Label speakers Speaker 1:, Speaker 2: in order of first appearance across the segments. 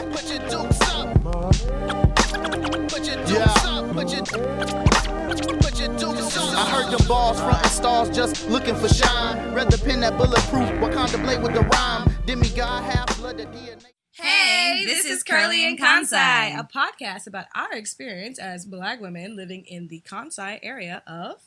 Speaker 1: Put your dukes up. Put your dukes up. Put your dukes up. I heard them balls frontin' stars just looking for shine. Rather pin that bulletproof Wakanda blade with the rhyme. Demigod half blood, the DNA.
Speaker 2: Hey, this is Curly and Kansai, a podcast about our experience as Black women living in the Kansai area of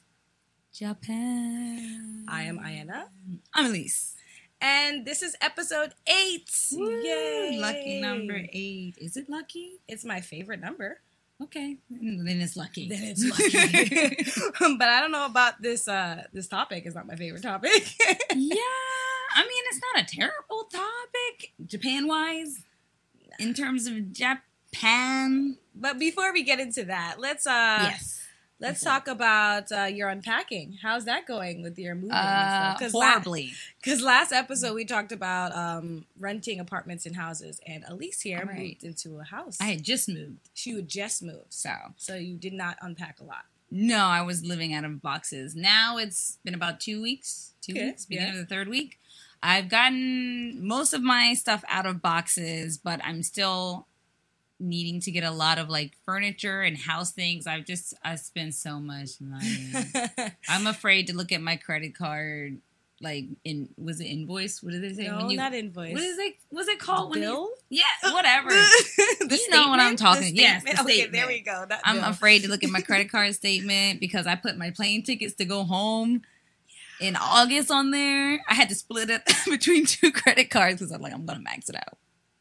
Speaker 3: Japan.
Speaker 2: I am Ayana.
Speaker 3: I'm Elise.
Speaker 2: And this is episode 8.
Speaker 3: Woo,
Speaker 2: Yay!
Speaker 3: lucky number 8. Is it lucky?
Speaker 2: It's my favorite number.
Speaker 3: Okay, then it's lucky.
Speaker 2: Then it's lucky. But I don't know about this topic. It's not my favorite topic.
Speaker 3: Yeah, I mean, it's not a terrible topic, Japan-wise, in terms of Japan.
Speaker 2: But before we get into that, let's talk about your unpacking. How's that going with your moving and stuff?
Speaker 3: Horribly.
Speaker 2: Because last episode we talked about renting apartments and houses, and Elise here moved into a house.
Speaker 3: I had just moved.
Speaker 2: She would just move, so you did not unpack a lot.
Speaker 3: No, I was living out of boxes. Now it's been about 2 weeks. 2
Speaker 2: Okay,
Speaker 3: weeks, beginning of the third week. I've gotten most of my stuff out of boxes, but I'm still needing to get a lot of like furniture and house things. I spent so much money. I'm afraid to look at my credit card. Like, was it invoice? What did they say?
Speaker 2: No, not invoice.
Speaker 3: What is it? What's it called?
Speaker 2: Bill?
Speaker 3: Yeah, whatever.
Speaker 2: You
Speaker 3: know what I'm talking. Yes, the
Speaker 2: okay,
Speaker 3: statement.
Speaker 2: there we go.
Speaker 3: I'm afraid to look at my credit card statement because I put my plane tickets to go home in August on there. I had to split it between 2 credit cards because I'm like, I'm gonna max it out.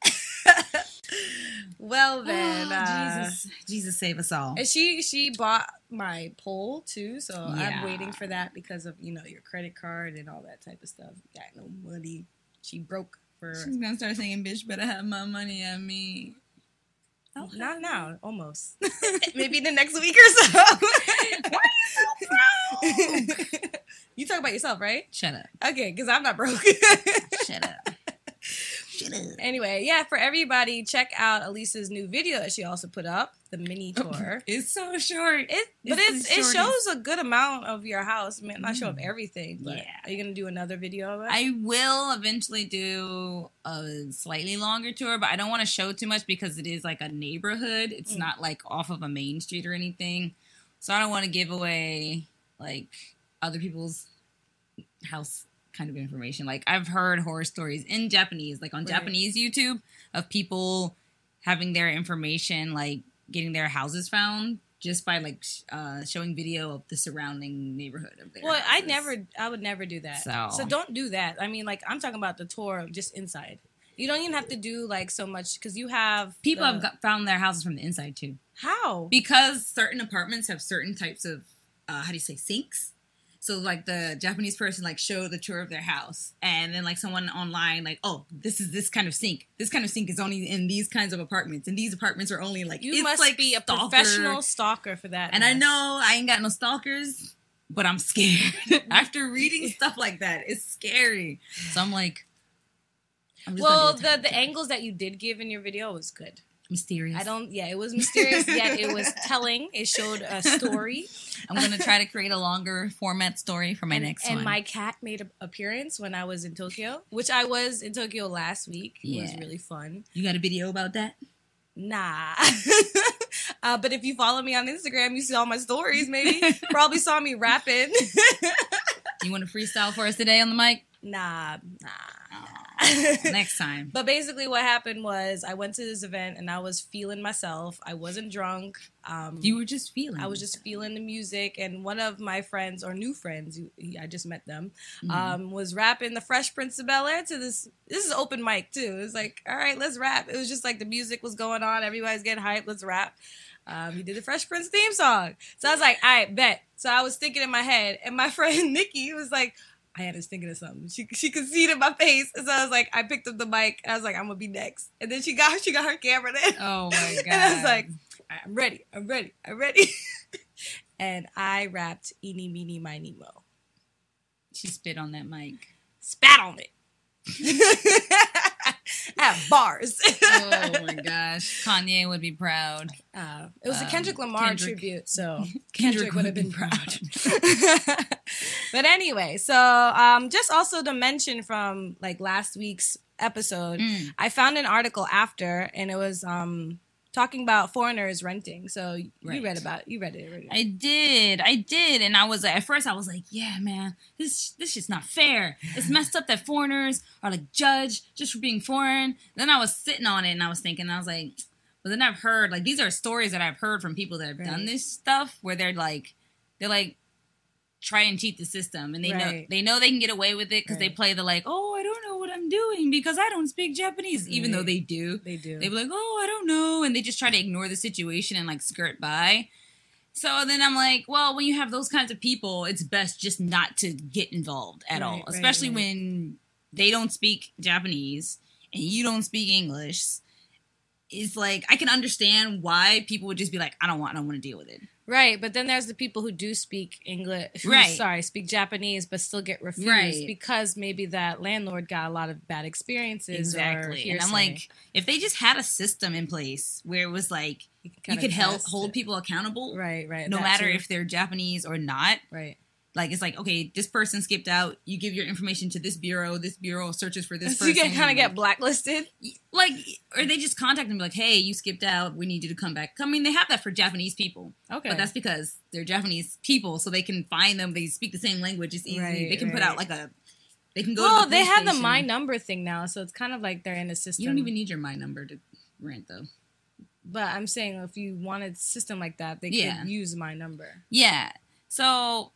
Speaker 2: Well then,
Speaker 3: Jesus save us all.
Speaker 2: And she bought my pole too, so I'm waiting for that because of your credit card and all that type of stuff. Got no money. She broke for.
Speaker 3: She's gonna start saying, "Bitch, better have my money on me."
Speaker 2: Oh, not now, almost. Maybe the next week or so.
Speaker 3: Why are you so broke?
Speaker 2: You talk about yourself, right?
Speaker 3: Shut up.
Speaker 2: Okay, because I'm not broke.
Speaker 3: Shut up.
Speaker 2: Anyway, for everybody, check out Elisa's new video that she also put up, the mini tour.
Speaker 3: It's so short.
Speaker 2: It shows a good amount of your house. I mean, not show up everything, but
Speaker 3: yeah.
Speaker 2: Are you going to do another video of it?
Speaker 3: I will eventually do a slightly longer tour, but I don't want to show too much because it is like a neighborhood. It's not like off of a main street or anything. So I don't want to give away like other people's house kind of information. Like, I've heard horror stories in Japanese, like on Japanese YouTube, of people having their information, like getting their houses found just by like showing video of the surrounding neighborhood of their houses.
Speaker 2: I would never do that.
Speaker 3: So
Speaker 2: don't do that. I mean, like, I'm talking about the tour of just inside. You don't even have to do like so much because you have
Speaker 3: people have found their houses from the inside too.
Speaker 2: How?
Speaker 3: Because certain apartments have certain types of sinks. So, like, the Japanese person, like, showed the tour of their house. And then, like, someone online, like, oh, this is this kind of sink. This kind of sink is only in these kinds of apartments. And these apartments are only, like,
Speaker 2: you must be a professional stalker for that.
Speaker 3: And I know I ain't got no stalkers, but I'm scared. After reading stuff like that, it's scary. So I'm like,
Speaker 2: the angles that you did give in your video was good.
Speaker 3: Mysterious.
Speaker 2: It was mysterious, yet it was telling. It showed a story.
Speaker 3: I'm going to try to create a longer format story for my next one.
Speaker 2: And my cat made an appearance when I was in Tokyo, which I was in Tokyo last week. It was really fun.
Speaker 3: You got a video about that?
Speaker 2: Nah. But if you follow me on Instagram, you see all my stories, maybe. Probably saw me rapping.
Speaker 3: You want to freestyle for us today on the mic?
Speaker 2: Nah.
Speaker 3: Next time.
Speaker 2: But basically what happened was I went to this event and I was feeling myself. I wasn't drunk.
Speaker 3: You were just feeling.
Speaker 2: I was just feeling the music. And one of my friends, or new friends, I just met them, was rapping the Fresh Prince of Bel-Air to this. This is open mic too. It was like, all right, let's rap. It was just like the music was going on. Everybody's getting hyped. Let's rap. He did the Fresh Prince theme song. So I was like, all right, bet. So I was thinking in my head. And my friend Nikki was like, I had us thinking of something. She could see it in my face. And so I was like, I picked up the mic. And I was like, I'm going to be next. And then she got her camera then.
Speaker 3: Oh, my God.
Speaker 2: And I was like, I'm ready. And I rapped Eeny, Meeny, Miny, Mo.
Speaker 3: She spit on that mic.
Speaker 2: Spat on it. I have bars.
Speaker 3: Oh, my gosh. Kanye would be proud.
Speaker 2: It was a Kendrick Lamar tribute, so
Speaker 3: Kendrick
Speaker 2: would have been proud. But anyway, so just also to mention from like last week's episode, I found an article after, and it was talking about foreigners renting. So you read it already.
Speaker 3: I did, and I was at first I was like, yeah, man, this is not fair. It's messed up that foreigners are like judged just for being foreign. Then I was sitting on it and I was thinking, I was like, but then I've heard like these are stories that I've heard from people that have done this stuff where they're like try and cheat the system, and they know they can get away with it because they play the like, oh, I don't know what I'm doing because I don't speak Japanese, even though they do. They'd be like, oh, I don't know, and they just try to ignore the situation and like skirt by. So then I'm like, well, when you have those kinds of people, it's best just not to get involved at all, especially when they don't speak Japanese and you don't speak English. It's like I can understand why people would just be like, I don't want to deal with it.
Speaker 2: Right, but then there's the people who do speak English, speak Japanese, but still get refused because maybe that landlord got a lot of bad experiences.
Speaker 3: Exactly, and I'm like, if they just had a system in place where it was like you could hold people accountable, no matter if they're Japanese or not, Like, it's like, okay, this person skipped out. You give your information to this bureau searches for this person.
Speaker 2: So you kind of get blacklisted?
Speaker 3: Like, or they just contact them and be like, hey, you skipped out. We need you to come back. I mean, they have that for Japanese people.
Speaker 2: Okay.
Speaker 3: But that's because they're Japanese people, so they can find them. They speak the same language. It's easy. They can put out like a... They can go to the police
Speaker 2: they have
Speaker 3: station.
Speaker 2: the My Number thing now, so it's kind of like they're in a system.
Speaker 3: You don't even need your My Number to rent, though.
Speaker 2: But I'm saying if you wanted a system like that, they could use My Number.
Speaker 3: Yeah. So...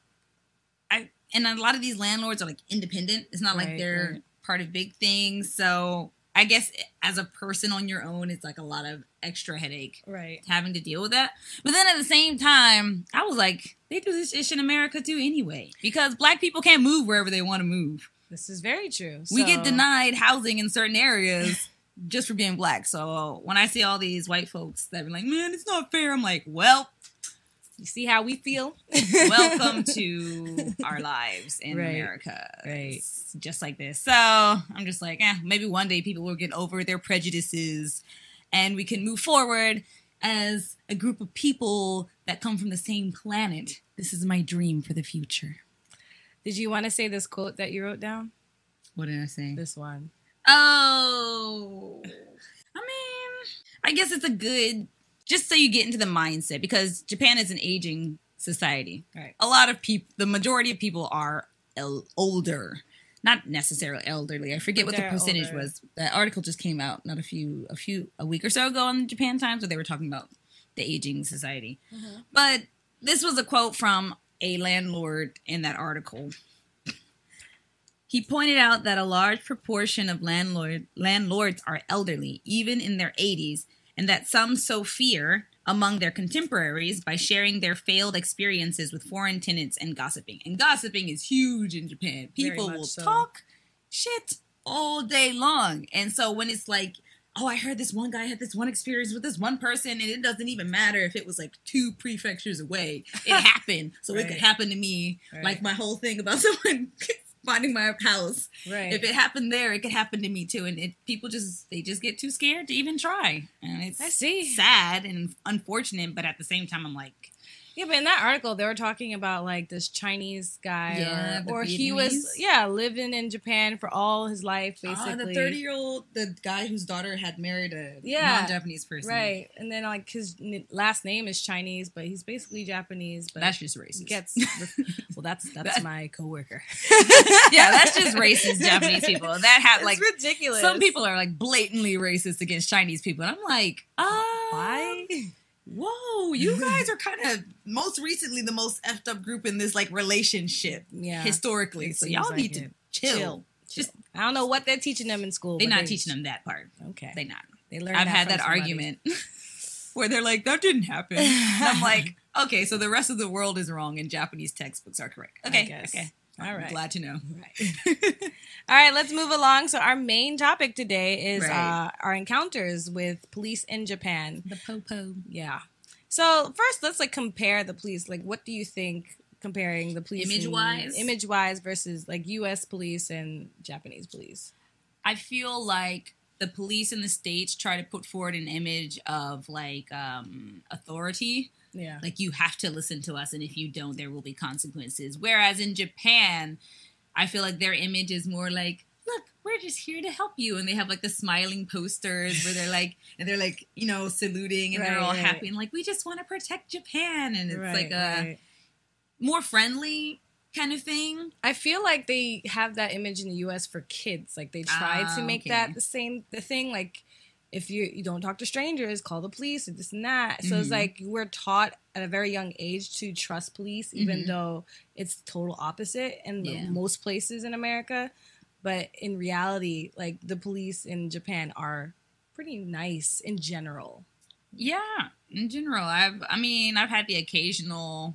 Speaker 3: And a lot of these landlords are like independent. It's not like they're part of big things. So I guess as a person on your own, it's like a lot of extra headache. Having to deal with that. But then at the same time, I was like, they do this ish in America too anyway. Because black people can't move wherever they want to move.
Speaker 2: This is very true.
Speaker 3: We get denied housing in certain areas just for being black. So when I see all these white folks that be like, man, it's not fair. I'm like, well...
Speaker 2: You see how we feel?
Speaker 3: Welcome to our lives in America. It's just like this. So I'm just like, maybe one day people will get over their prejudices and we can move forward as a group of people that come from the same planet. This is my dream for the future.
Speaker 2: Did you want to say this quote that you wrote down?
Speaker 3: What did I say?
Speaker 2: This one. Oh.
Speaker 3: I mean, I guess it's a good... Just so you get into the mindset, because Japan is an aging society. Right. A lot of people, the majority of people are older, not necessarily elderly. I forget what the percentage was. That article just came out not a week or so ago on Japan Times, where they were talking about the aging society. Mm-hmm. But this was a quote from a landlord in that article. He pointed out that a large proportion of landlords are elderly, even in their 80s, and that some sow fear among their contemporaries by sharing their failed experiences with foreign tenants and gossiping. And gossiping is huge in Japan. People will talk shit all day long. And so when it's like, oh, I heard this one guy had this one experience with this one person, and it doesn't even matter if it was like 2 prefectures away. It happened. So it could happen to me. Like my whole thing about someone... finding my house. If it happened there, it could happen to me too. And people just get too scared to even try. And it's sad and unfortunate, but at the same time, I'm like...
Speaker 2: Yeah, but in that article, they were talking about, like, this Chinese guy, or he was, living in Japan for all his life, basically.
Speaker 3: The 30-year-old, the guy whose daughter had married a non-Japanese person.
Speaker 2: Right, and then, like, his last name is Chinese, but he's basically Japanese. But
Speaker 3: that's just racist.
Speaker 2: Well, that's my coworker.
Speaker 3: Yeah, that's just racist Japanese people. It's
Speaker 2: ridiculous.
Speaker 3: Some people are, like, blatantly racist against Chinese people, and I'm like,
Speaker 2: why?
Speaker 3: Whoa, you guys are kind of most recently the most effed up group in this like relationship historically. So y'all need to chill. Just
Speaker 2: I don't know what they're teaching them in school.
Speaker 3: They're not teaching them that part.
Speaker 2: Okay.
Speaker 3: They're not.
Speaker 2: They learned
Speaker 3: I've had that argument where they're like, that didn't happen. And I'm like, okay, so the rest of the world is wrong and Japanese textbooks are correct. Okay. Okay.
Speaker 2: All right.
Speaker 3: I'm glad to know.
Speaker 2: Right. All right, let's move along. So our main topic today is our encounters with police in Japan.
Speaker 3: The po-po.
Speaker 2: Yeah. So first, let's like compare the police. Like, what do you think comparing the police image-wise versus like U.S. police and Japanese police?
Speaker 3: I feel like the police in the States try to put forward an image of like authority.
Speaker 2: Yeah.
Speaker 3: Like, you have to listen to us, and if you don't, there will be consequences. Whereas in Japan, I feel like their image is more like, look, we're just here to help you. And they have like the smiling posters where they're like, you know, saluting and they're all happy and like, we just want to protect Japan. And it's like a more friendly kind of thing.
Speaker 2: I feel like they have that image in the U.S. for kids. Like they tried to make that the thing. Like if you don't talk to strangers, call the police or this and that. So it's like we're taught at a very young age to trust police, even though it's total opposite in most places in America. But in reality, like the police in Japan are pretty nice in general.
Speaker 3: Yeah, in general. I've had the occasional.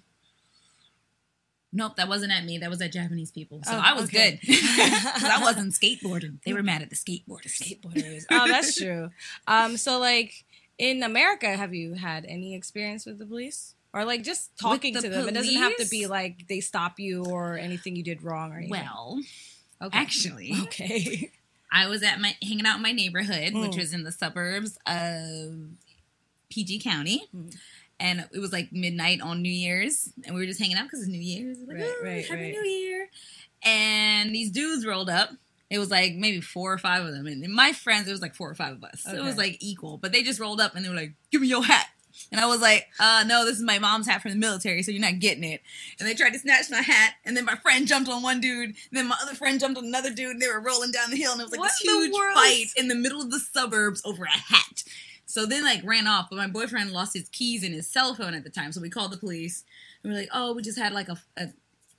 Speaker 3: Nope, that wasn't at me. That was at Japanese people. So I was good. Because I wasn't skateboarding. They were mad at the skateboarders.
Speaker 2: Oh, that's true. So, like, in America, have you had any experience with the police? Or, like, just talking to them? It doesn't have to be, like, they stop you or anything you did wrong or anything.
Speaker 3: Well, actually.
Speaker 2: Okay.
Speaker 3: I was hanging out in my neighborhood, which was in the suburbs of PG County. And it was like midnight on New Year's. And we were just hanging out because it's New Year's. Like, Happy New Year. And these dudes rolled up. It was like maybe 4 or 5 of them. And my friends, it was like 4 or 5 of us. So it was like equal. But they just rolled up and they were like, give me your hat. And I was like, no, this is my mom's hat from the military, so you're not getting it. And they tried to snatch my hat. And then my friend jumped on one dude. And then my other friend jumped on another dude. And they were rolling down the hill. And it was like this huge fight in the middle of the suburbs over a hat. So then, like, ran off, but my boyfriend lost his keys and his cell phone at the time, so we called the police. And we're like, oh, we just had, like, an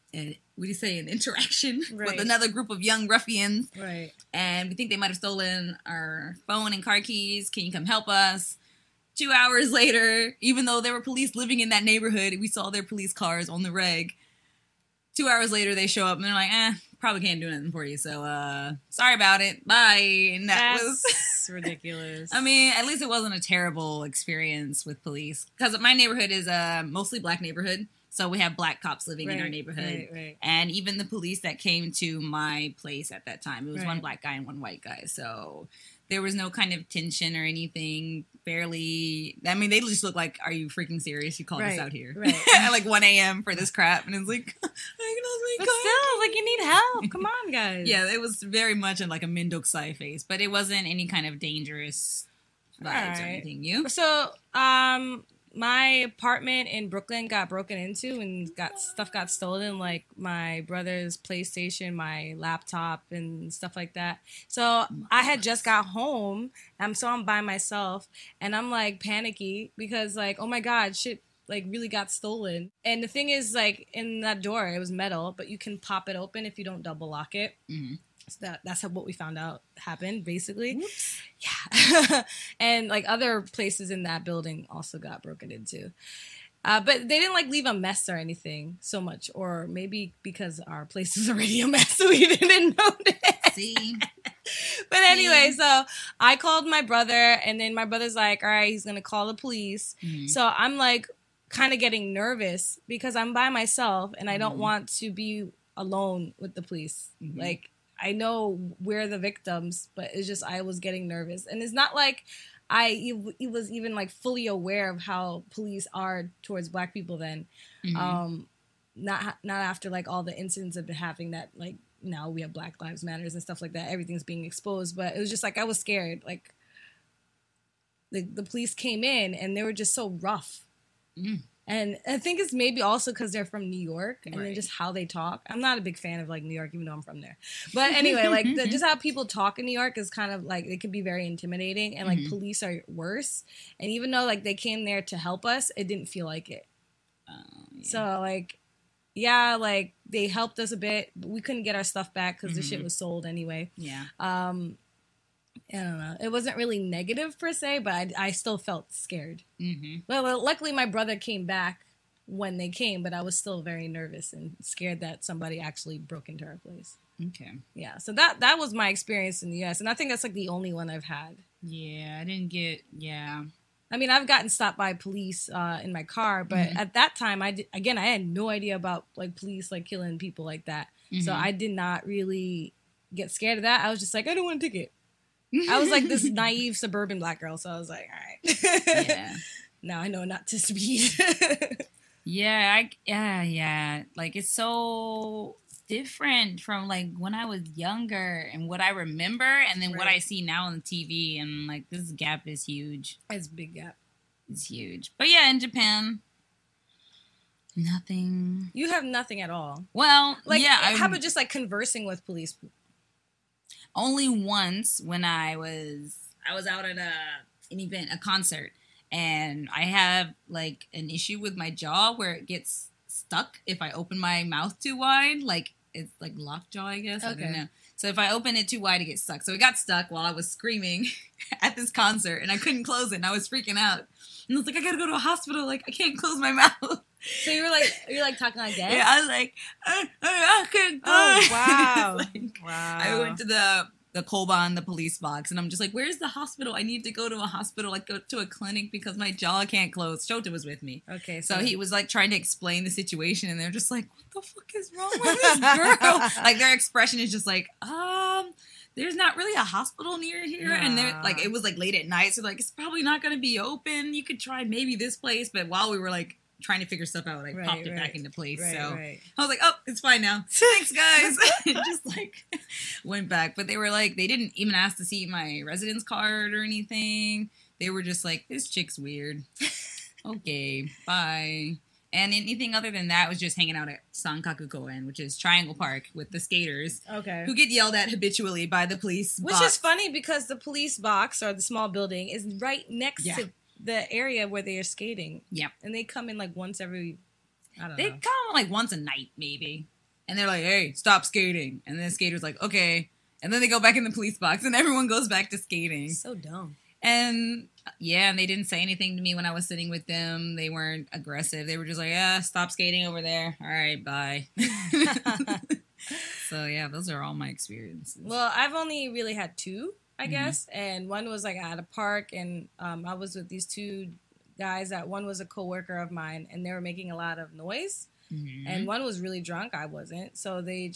Speaker 3: interaction with another group of young ruffians.
Speaker 2: Right.
Speaker 3: And we think they might have stolen our phone and car keys. Can you come help us? 2 hours later, even though there were police living in that neighborhood, we saw their police cars on the reg. 2 hours later, they show up, and they're like, probably can't do nothing for you, so sorry about it. Bye. And that was
Speaker 2: ridiculous.
Speaker 3: I mean, at least it wasn't a terrible experience with police. Because my neighborhood is a mostly black neighborhood, so we have black cops living in our neighborhood. And even the police that came to my place at that time, it was one black guy and one white guy, so there was no kind of tension or anything. Barely. I mean, they just look like, are you freaking serious? You called us out here at like 1 a.m. for this crap. And it's like,
Speaker 2: but still, like, you need help. Come on, guys.
Speaker 3: Yeah, it was very much in like a Mindokusai face, but it wasn't any kind of dangerous vibes or anything. You?
Speaker 2: So, my apartment in Brooklyn got broken into and stuff got stolen, like my brother's PlayStation, my laptop, and stuff like that. So I had just got home. I'm by myself, and I'm like panicky because like, oh my god, shit like really got stolen. And the thing is, like, in that door, it was metal, but you can pop it open if you don't double lock it. So that's what we found out happened, basically. Whoops. Yeah. And like other places in that building also got broken into. But they didn't like leave a mess or anything so much, or maybe because our place is already a mess, so we didn't notice.
Speaker 3: See?
Speaker 2: But anyway, so I called my brother, and then my brother's like, all right, he's going to call the police. So I'm like kind of getting nervous because I'm by myself and I don't want to be alone with the police. Like, I know we're the victims, but it's just I was getting nervous. And it's not like I was even like fully aware of how police are towards black people then. Not after like all the incidents have been happening that like now we have Black Lives Matters and stuff like that. Everything's being exposed. But it was just like I was scared. Like the police came in and they were just so rough. And I think it's maybe also because they're from New York and then just how they talk. I'm not a big fan of like New York, even though I'm from there. But anyway, like just how people talk in New York is kind of like, it can be very intimidating, and like police are worse. And even though like they came there to help us, it didn't feel like it. So like, yeah, like they helped us a bit, but we couldn't get our stuff back because the shit was sold anyway.
Speaker 3: Yeah.
Speaker 2: I don't know. It wasn't really negative per se, but I still felt scared. Well, luckily my brother came back when they came, but I was still very nervous and scared that somebody actually broke into our place.
Speaker 3: Okay.
Speaker 2: Yeah. So that was my experience in the U.S. And I think that's like the only one I've had.
Speaker 3: Yeah, I didn't get. Yeah.
Speaker 2: I mean, I've gotten stopped by police in my car, but at that time, I had no idea about like police like killing people like that. So I did not really get scared of that. I was just like, I don't want a ticket. I was like this naive suburban black girl, so I was like, all right.
Speaker 3: Yeah.
Speaker 2: Now I know not to speed.
Speaker 3: Yeah. Like, it's so different from like when I was younger and what I remember, and then what
Speaker 2: Right.
Speaker 3: I see now on the TV, and like this gap is huge.
Speaker 2: It's a big gap.
Speaker 3: It's huge. But yeah, in Japan, nothing.
Speaker 2: You have nothing at all.
Speaker 3: Well,
Speaker 2: Like,
Speaker 3: yeah,
Speaker 2: how about just like conversing with police?
Speaker 3: only once when I was out at an event, a concert, and I have like an issue with my jaw where it gets stuck if I open my mouth too wide. Like it's like lockjaw, I guess. I
Speaker 2: Okay.
Speaker 3: don't know. So if I open it too wide, it gets stuck. So it got stuck while I was screaming at this concert, and I couldn't close it, and I was freaking out. And I was like, I gotta go to a hospital. Like I can't close my mouth.
Speaker 2: So you're like talking like that?
Speaker 3: Yeah, I was like, I can't.
Speaker 2: Oh, wow.
Speaker 3: Like,
Speaker 2: Wow.
Speaker 3: I went to the Koban, the police box, and I'm just like, where's the hospital? I need to go to a hospital, like go to a clinic because my jaw can't close. Shota was with me.
Speaker 2: Okay.
Speaker 3: So he was like trying to explain the situation, and they're just like, what the fuck is wrong with this girl? Like their expression is just like, there's not really a hospital near here. And they're like, it was like late at night. So like, it's probably not going to be open. You could try maybe this place. But while we were like trying to figure stuff out, I popped it back into place.
Speaker 2: Right,
Speaker 3: so
Speaker 2: right.
Speaker 3: I was like, oh, it's fine now. Thanks, guys. It just like went back. But they were like, they didn't even ask to see my residence card or anything. They were just like, this chick's weird. Okay, bye. And anything other than that was just hanging out at Sankaku Koen, which is Triangle Park, with the skaters
Speaker 2: Okay.
Speaker 3: who get yelled at habitually by the police.
Speaker 2: Which is funny because the police box or the small building is right next to the area where they are skating.
Speaker 3: Yep.
Speaker 2: And they come in like once every, I don't
Speaker 3: They
Speaker 2: know.
Speaker 3: come like once a night, maybe. And they're like, hey, stop skating. And then the skater's like, okay. And then they go back in the police box and everyone goes back to skating.
Speaker 2: So dumb.
Speaker 3: And yeah, and they didn't say anything to me when I was sitting with them. They weren't aggressive. They were just like, yeah, stop skating over there. All right, bye. So yeah, those are all my experiences.
Speaker 2: Well, I've only really had two, I
Speaker 3: Mhm.
Speaker 2: guess. And one was like at a park, and I was with these two guys. That one was a coworker of mine, and they were making a lot of noise.
Speaker 3: Mhm.
Speaker 2: And one was really drunk. I wasn't. So they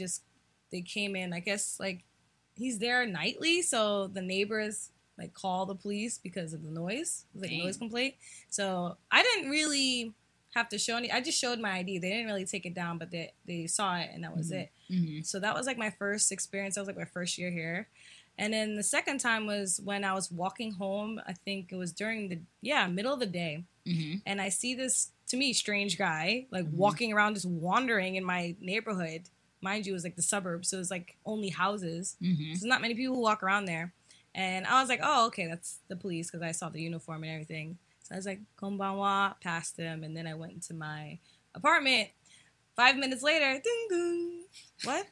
Speaker 2: came in. I guess like he's there nightly, so the neighbors like call the police because of the noise. It was like a
Speaker 3: Dang.
Speaker 2: noise complaint. So I didn't really have to show any. I just showed my ID. They didn't really take it down, but they saw it, and that was it.
Speaker 3: Mhm.
Speaker 2: So that was like my first experience. That was like my first year here. And then the second time was when I was walking home. I think it was during the middle of the day.
Speaker 3: Mhm.
Speaker 2: And I see this, to me, strange guy like
Speaker 3: Mhm.
Speaker 2: walking around, just wandering in my neighborhood. Mind you, it was like the suburbs, so it was like only houses.
Speaker 3: Mhm.
Speaker 2: So there's not many people who walk around there. And I was like, oh, okay, that's the police, because I saw the uniform and everything. So I was like, konbanwa, past him, and then I went into my apartment. 5 minutes later, ding ding. What?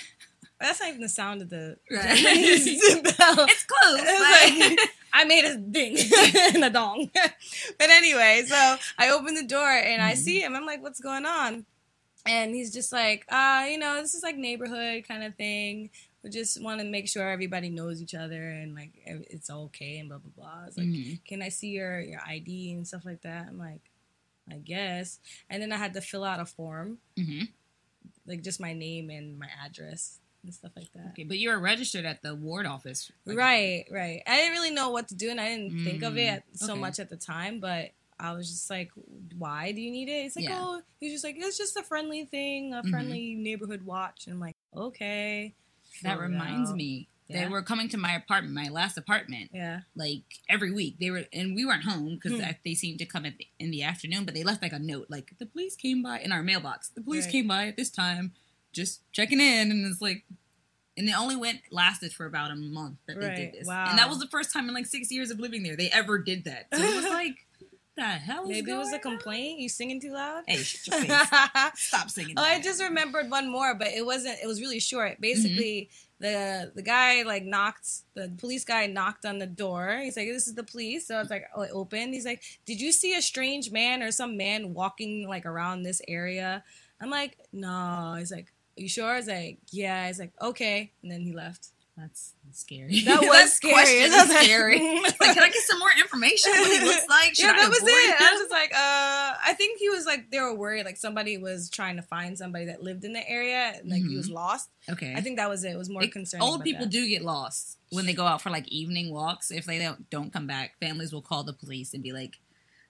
Speaker 2: That's not even the sound of the
Speaker 3: Right.
Speaker 2: Japanese bell.
Speaker 3: It's close.
Speaker 2: It's
Speaker 3: but-
Speaker 2: like, I made a ding and a dong. But anyway, so I open the door and I see him. I'm like, what's going on? And he's just like, this is like neighborhood kind of thing. We just want to make sure everybody knows each other and like it's okay and blah, blah, blah. It's like,
Speaker 3: Mhm.
Speaker 2: can I see your ID and stuff like that? I'm like, I guess. And then I had to fill out a form,
Speaker 3: Mhm.
Speaker 2: like just my name and my address and stuff like that.
Speaker 3: Okay, but you were registered at the ward office. Like,
Speaker 2: Right. I didn't really know what to do, and I didn't think of it so
Speaker 3: okay.
Speaker 2: much at the time, but I was just like, why do you need it? He's like,
Speaker 3: Yeah.
Speaker 2: oh, he's just like, it's just a friendly thing, a friendly neighborhood watch. And I'm like, okay.
Speaker 3: That
Speaker 2: Fill it
Speaker 3: reminds
Speaker 2: out.
Speaker 3: me.
Speaker 2: Yeah.
Speaker 3: They were coming to my apartment, my last apartment,
Speaker 2: Yeah.
Speaker 3: like every week. They were, and we weren't home because
Speaker 2: Hmm.
Speaker 3: they seemed to come in the afternoon. But they left like a note, like the police came by in our mailbox. The police
Speaker 2: Right.
Speaker 3: came by at this time, just checking in, and it's like, and it only lasted for about a month that they
Speaker 2: Right.
Speaker 3: did this,
Speaker 2: Wow.
Speaker 3: and that was the first time in like 6 years of living there they ever did that. So it was like, the hell is
Speaker 2: Maybe it was a
Speaker 3: going on?
Speaker 2: complaint. You singing too loud?
Speaker 3: Hey, shut your face. Stop singing.
Speaker 2: Oh, I
Speaker 3: that.
Speaker 2: just remembered one more, but it wasn't. It was really short.
Speaker 3: Mm-hmm.
Speaker 2: Basically, the guy like the police guy knocked on the door. He's like, "This is the police." So I was like, "Oh, it opened." He's like, "Did you see a strange man or some man walking like around this area?" I'm like, "No." He's like, "Are you sure?" I was like, "Yeah." He's like, "Okay," and then he left.
Speaker 3: That's scary.
Speaker 2: That was
Speaker 3: That
Speaker 2: scary.
Speaker 3: question
Speaker 2: That
Speaker 3: is
Speaker 2: was-
Speaker 3: scary. Like, can I get some more information? What he looks like? Should
Speaker 2: Yeah,
Speaker 3: I
Speaker 2: that was
Speaker 3: avoid
Speaker 2: it.
Speaker 3: him?
Speaker 2: I was just like, I think he was like, they were worried, like somebody was trying to find somebody that lived in the area, and like he was lost.
Speaker 3: Okay.
Speaker 2: I think that was it. It was more concerning.
Speaker 3: Old
Speaker 2: about
Speaker 3: people
Speaker 2: that.
Speaker 3: do get lost when they go out for like evening walks. If they don't come back, families will call the police and be like,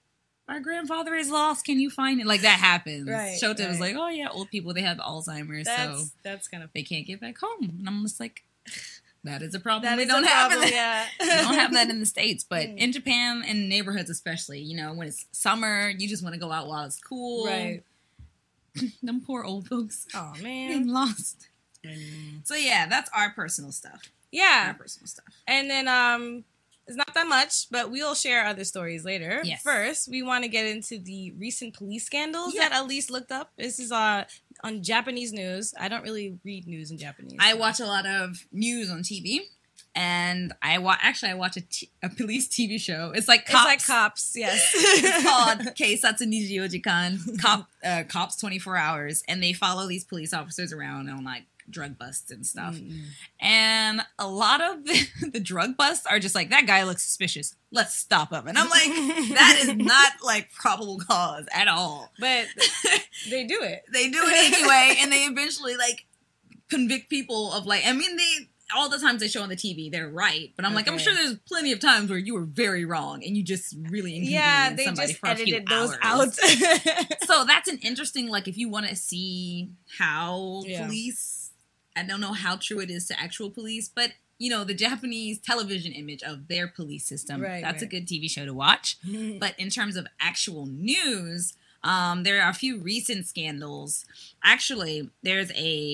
Speaker 3: our grandfather is lost. Can you find it? Like that happens.
Speaker 2: Right,
Speaker 3: Shota was
Speaker 2: right.
Speaker 3: like, oh yeah, old people, they have Alzheimer's, so
Speaker 2: That's kind of
Speaker 3: they can't get back home. And I'm just like, that is a problem.
Speaker 2: that
Speaker 3: we
Speaker 2: is
Speaker 3: don't
Speaker 2: a
Speaker 3: have
Speaker 2: problem.
Speaker 3: it.
Speaker 2: Yeah,
Speaker 3: We don't have that in the States, but
Speaker 2: Mm.
Speaker 3: in Japan and neighborhoods especially, you know, when it's summer, you just want to go out while it's cool.
Speaker 2: right.
Speaker 3: Them poor old folks
Speaker 2: Oh
Speaker 3: getting
Speaker 2: man.
Speaker 3: lost. So yeah, that's our personal stuff.
Speaker 2: Yeah,
Speaker 3: Our personal stuff.
Speaker 2: and then it's not that much, but we'll share other stories later.
Speaker 3: Yes.
Speaker 2: First, we want to get into the recent police scandals
Speaker 3: Yeah.
Speaker 2: that Elise looked up. This is on Japanese news. I don't really read news in Japanese.
Speaker 3: I watch a lot of news on TV, and I watch a police TV show. It's like
Speaker 2: It's
Speaker 3: Cops.
Speaker 2: like Cops, yes.
Speaker 3: It's called Keisatsu 24 Jikan, Cops 24 Hours, and they follow these police officers around on like drug busts and stuff.
Speaker 2: Mm-mm.
Speaker 3: And a lot of the drug busts are just like, that guy looks suspicious. Let's stop him. And I'm like, that is not like probable cause at all.
Speaker 2: But they do it.
Speaker 3: They do it anyway, and they eventually like convict people of like, I mean, all the times they show on the TV, they're right. But I'm like, I'm
Speaker 2: Okay.
Speaker 3: sure there's plenty of times where you were very wrong and you just really inconvenienced
Speaker 2: Yeah, they
Speaker 3: somebody
Speaker 2: just
Speaker 3: for a few
Speaker 2: edited those
Speaker 3: hours.
Speaker 2: out.
Speaker 3: So that's an interesting, like, if you want to see how
Speaker 2: Yeah.
Speaker 3: police, I don't know how true it is to actual police, but, you know, the Japanese television image of their police system,
Speaker 2: Right,
Speaker 3: that's a
Speaker 2: right.
Speaker 3: good TV show to watch. But in terms of actual news, there are a few recent scandals. Actually, there's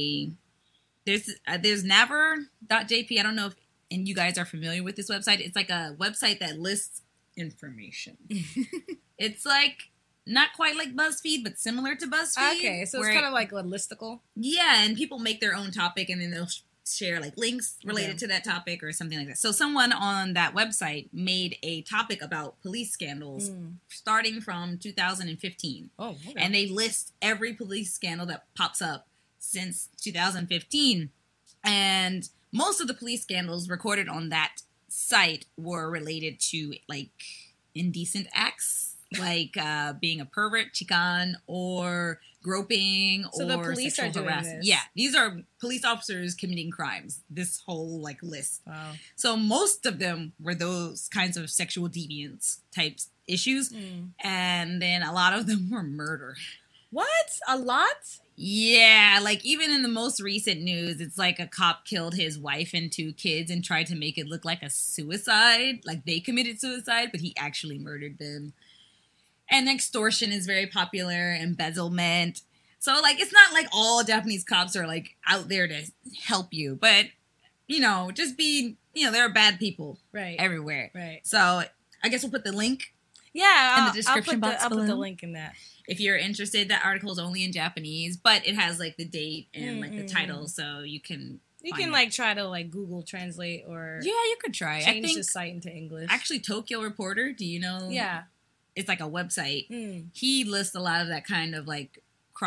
Speaker 3: Naver.jp. I don't know if and you guys are familiar with this website. It's like a website that lists information. It's like not quite like BuzzFeed, but similar to BuzzFeed.
Speaker 2: Okay, so it's
Speaker 3: where-
Speaker 2: kind of like a listicle.
Speaker 3: yeah, and people make their own topic and then they'll share like links related
Speaker 2: Okay.
Speaker 3: to that topic or something like that. So someone on that website made a topic about police scandals starting from 2015.
Speaker 2: Oh, okay.
Speaker 3: And they list every police scandal that pops up since 2015. And most of the police scandals recorded on that site were related to like indecent acts, like being a pervert, chikan, or groping,
Speaker 2: So
Speaker 3: or
Speaker 2: the police
Speaker 3: sexual
Speaker 2: are doing
Speaker 3: harassment.
Speaker 2: this.
Speaker 3: Yeah, these are police officers committing crimes. This whole like list.
Speaker 2: Wow.
Speaker 3: So most of them were those kinds of sexual deviance types issues, and then a lot of them were murder.
Speaker 2: What? A lot?
Speaker 3: Yeah, like even in the most recent news, it's like a cop killed his wife and 2 kids and tried to make it look like a suicide. Like they committed suicide, but he actually murdered them. And extortion is very popular, embezzlement. So like it's not like all Japanese cops are like out there to help you, but you know, just be, you know, there are bad people
Speaker 2: Right.
Speaker 3: everywhere.
Speaker 2: Right.
Speaker 3: So I guess we'll put the link
Speaker 2: Yeah.
Speaker 3: in the description box
Speaker 2: I'll put the
Speaker 3: below.
Speaker 2: link in that.
Speaker 3: if you're interested. That article is only in Japanese, but it has like the date and like the
Speaker 2: Mm-mm.
Speaker 3: title, so you can.
Speaker 2: You
Speaker 3: find
Speaker 2: can
Speaker 3: it.
Speaker 2: like try to like Google Translate or
Speaker 3: Yeah, you could try. I
Speaker 2: change
Speaker 3: think
Speaker 2: the site into English.
Speaker 3: actually Tokyo Reporter. Do you know?
Speaker 2: yeah.
Speaker 3: It's like a website.
Speaker 2: Mm.
Speaker 3: He lists a lot of that kind of like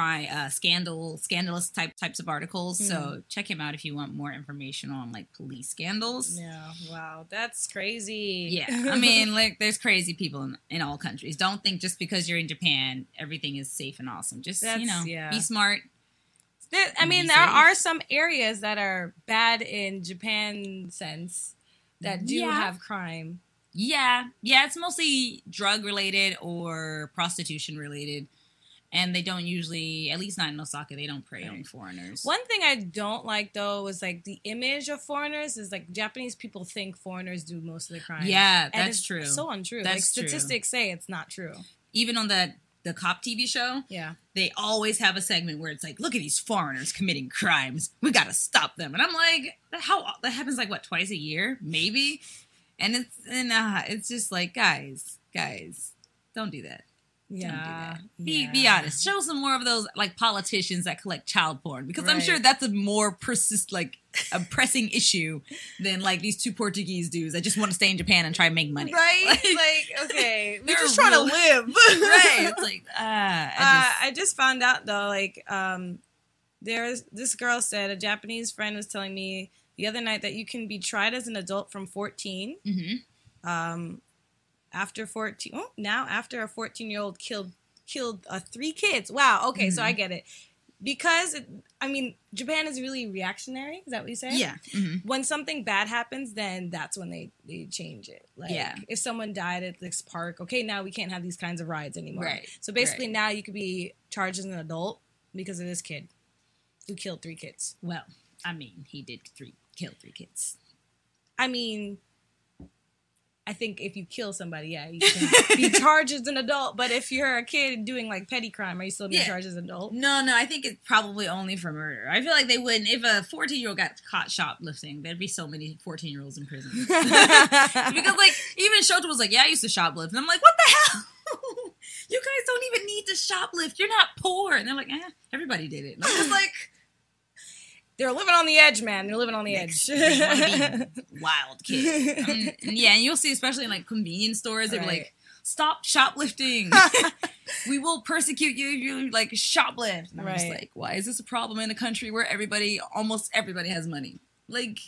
Speaker 3: scandalous types of articles. So check him out if you want more information on like police scandals.
Speaker 2: Yeah. Wow. That's crazy.
Speaker 3: Yeah, I mean, like, there's crazy people in all countries. Don't think just because you're in Japan, everything is safe and awesome. Just,
Speaker 2: Yeah.
Speaker 3: be smart.
Speaker 2: I mean,
Speaker 3: Be
Speaker 2: there
Speaker 3: safe.
Speaker 2: are some areas that are bad in Japan sense that do
Speaker 3: Yeah.
Speaker 2: have crime.
Speaker 3: Yeah, it's mostly drug related or prostitution related. And they don't usually, at least not in Osaka, they don't prey on foreigners.
Speaker 2: One thing I don't like though is like the image of foreigners is like Japanese people think foreigners do most of the crime.
Speaker 3: Yeah,
Speaker 2: And
Speaker 3: that's
Speaker 2: it's
Speaker 3: true.
Speaker 2: So untrue.
Speaker 3: That's
Speaker 2: like
Speaker 3: true.
Speaker 2: statistics say it's not true.
Speaker 3: Even on the cop TV show,
Speaker 2: Yeah.
Speaker 3: they always have a segment where it's like, look at these foreigners committing crimes. We got to stop them. And I'm like, that happens like, what, twice a year? Maybe? And it's just like, guys, don't do that.
Speaker 2: Yeah.
Speaker 3: Don't do that. Be honest. Show some more of those like politicians that collect child porn, because I'm
Speaker 2: Right.
Speaker 3: sure that's a more a pressing issue than like these 2 Portuguese dudes that just want to stay in Japan and try and make money.
Speaker 2: Right?
Speaker 3: Like,
Speaker 2: Okay. We're
Speaker 3: they're
Speaker 2: just trying to
Speaker 3: real-
Speaker 2: live.
Speaker 3: right. It's like,
Speaker 2: I just found out though, like, there's this girl said, a Japanese friend was telling me the other night that you can be tried as an adult from 14.
Speaker 3: Mhm.
Speaker 2: After 14, after a 14-year-old killed 3 kids. Wow. Okay, so I get it. because Japan is really reactionary. Is that what you say?
Speaker 3: Yeah. Mm-hmm.
Speaker 2: When something bad happens, then that's when they change it. Like, if someone died at this park, okay, now we can't have these kinds of rides anymore.
Speaker 3: Right.
Speaker 2: So basically, now you could be charged as an adult because of this kid who killed 3 kids.
Speaker 3: Well, I mean, he did kill 3 kids.
Speaker 2: I mean, I think if you kill somebody, you can be charged as an adult. But if you're a kid doing like petty crime, are you still being charged as an adult?
Speaker 3: No, I think it's probably only for murder. I feel like they wouldn't. If a 14-year-old got caught shoplifting, there'd be so many 14-year-olds in prison. Because like even Shota was like, yeah, I used to shoplift. And I'm like, what the hell? You guys don't even need to shoplift. You're not poor. And they're like, everybody did it. And I'm just like...
Speaker 2: They're living on the edge, man. They're living on the edge.
Speaker 3: They want to be wild kids. And you'll see, especially in like convenience stores, they're like, "Stop shoplifting. We will persecute you if you like shoplift." And I'm just like, why is this a problem in a country where almost everybody has money? Like,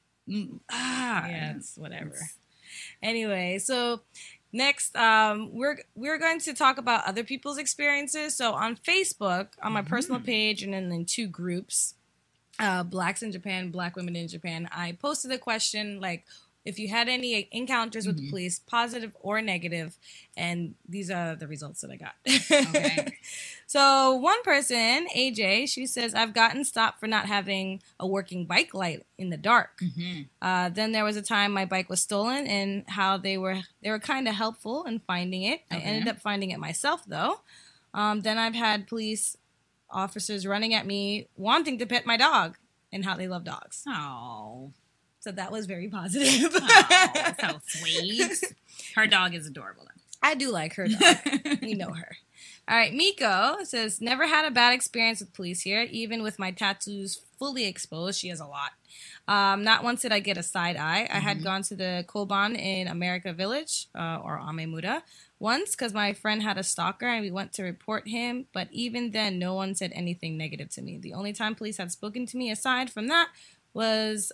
Speaker 2: it's whatever. Anyway, so next, we're going to talk about other people's experiences. So on Facebook, on my personal page, and then in 2 groups. Blacks in Japan, Black women in Japan. I posted a question like, if you had any encounters with the police, positive or negative, and these are the results that I got.
Speaker 3: Okay.
Speaker 2: So one person, AJ, she says, I've gotten stopped for not having a working bike light in the dark. Mm-hmm. Then there was a time my bike was stolen, and how they were kind of helpful in finding it. Okay. I ended up finding it myself though. Then I've had police officers running at me wanting to pet my dog, and how they love dogs.
Speaker 3: Oh.
Speaker 2: So that was very positive.
Speaker 3: Oh, so sweet. Her dog is adorable.
Speaker 2: I do like her dog. We know her. All right, Miko says, never had a bad experience with police here, even with my tattoos fully exposed. She has a lot. Not once did I get a side eye. I had gone to the Koban in America Village, or Amemura, once because my friend had a stalker and we went to report him. But even then, no one said anything negative to me. The only time police had spoken to me aside from that was,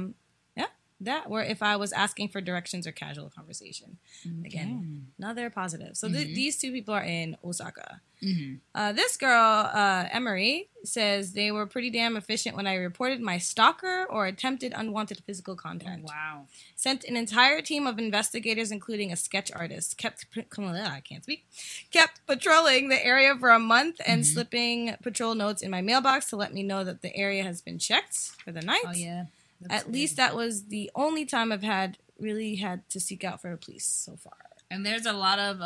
Speaker 2: where if I was asking for directions or casual conversation. Okay. Again, another positive. So these 2 people are in Osaka. This girl, Emery, says they were pretty damn efficient when I reported my stalker or attempted unwanted physical contact.
Speaker 3: Oh, wow.
Speaker 2: Sent an entire team of investigators, including a sketch artist. Kept patrolling the area for a month and slipping patrol notes in my mailbox to let me know that the area has been checked for the night.
Speaker 3: Oh, yeah.
Speaker 2: At least that was the only time I've had to seek out for the police so far.
Speaker 3: And there's a lot of,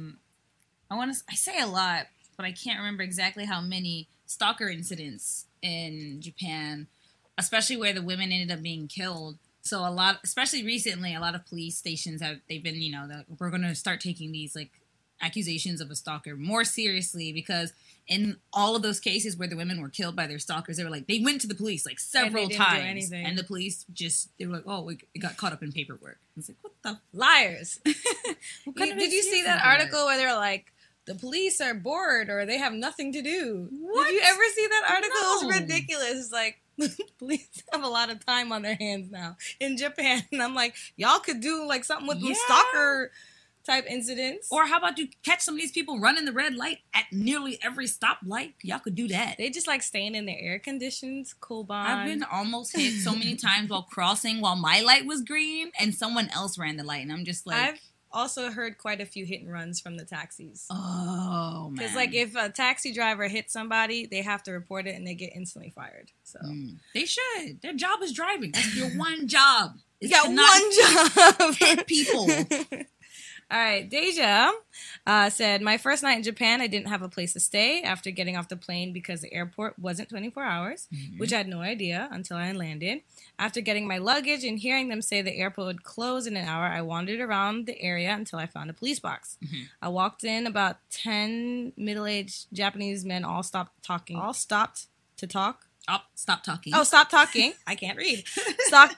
Speaker 3: I say a lot, but I can't remember exactly how many stalker incidents in Japan, especially where the women ended up being killed. So a lot, especially recently, a lot of police stations they've been, we're going to start taking these like accusations of a stalker more seriously, because in all of those cases where the women were killed by their stalkers, they went to the police like several times, and the police they were like, it got caught up in paperwork. It's like, what the
Speaker 2: liars? Did you see that article where they're like, the police are bored or they have nothing to do? What? Did you ever see that article? No. It was ridiculous. It's like, police have a lot of time on their hands now in Japan, and I'm like, y'all could do like something with them stalker type incidents.
Speaker 3: Or how about you catch some of these people running the red light at nearly every stoplight? Y'all could do that.
Speaker 2: They just like staying in their air conditions, Koban.
Speaker 3: I've been almost hit so many times while crossing while my light was green and someone else ran the light, and I'm just like...
Speaker 2: I've also heard quite a few hit and runs from the taxis.
Speaker 3: Oh, man.
Speaker 2: Because like if a taxi driver hits somebody, they have to report it and they get instantly fired. So
Speaker 3: they should. Their job is driving. That's your one job.
Speaker 2: You got one job.
Speaker 3: Hit people.
Speaker 2: All right, Deja said, my first night in Japan, I didn't have a place to stay after getting off the plane because the airport wasn't 24 hours, which I had no idea until I landed. After getting my luggage and hearing them say the airport would close in an hour, I wandered around the area until I found a police box. I walked in, about 10 middle-aged Japanese men all stopped to talk.
Speaker 3: Oh, stop talking.
Speaker 2: Oh, stop talking. I can't read. Stop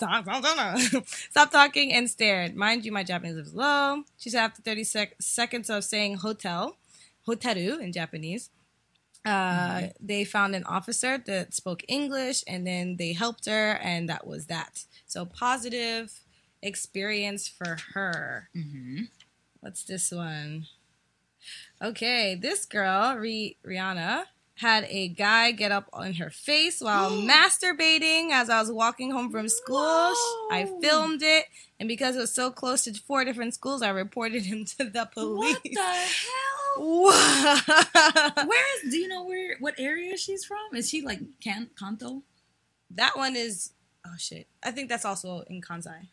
Speaker 2: talking and stared. Mind you, my Japanese is low. She said after 30 seconds of saying hoteru in Japanese, they found an officer that spoke English, and then they helped her, and that was that. So positive experience for her. What's this one? Okay, this girl, Rihanna, had a guy get up on her face while masturbating as I was walking home from school.
Speaker 3: Whoa.
Speaker 2: I filmed it, and because it was so close to 4 different schools, I reported him to the police.
Speaker 3: What the hell?
Speaker 2: What?
Speaker 3: Do you know what area she's from? Is she like Kanto?
Speaker 2: That one is, oh shit. I think that's also in Kansai.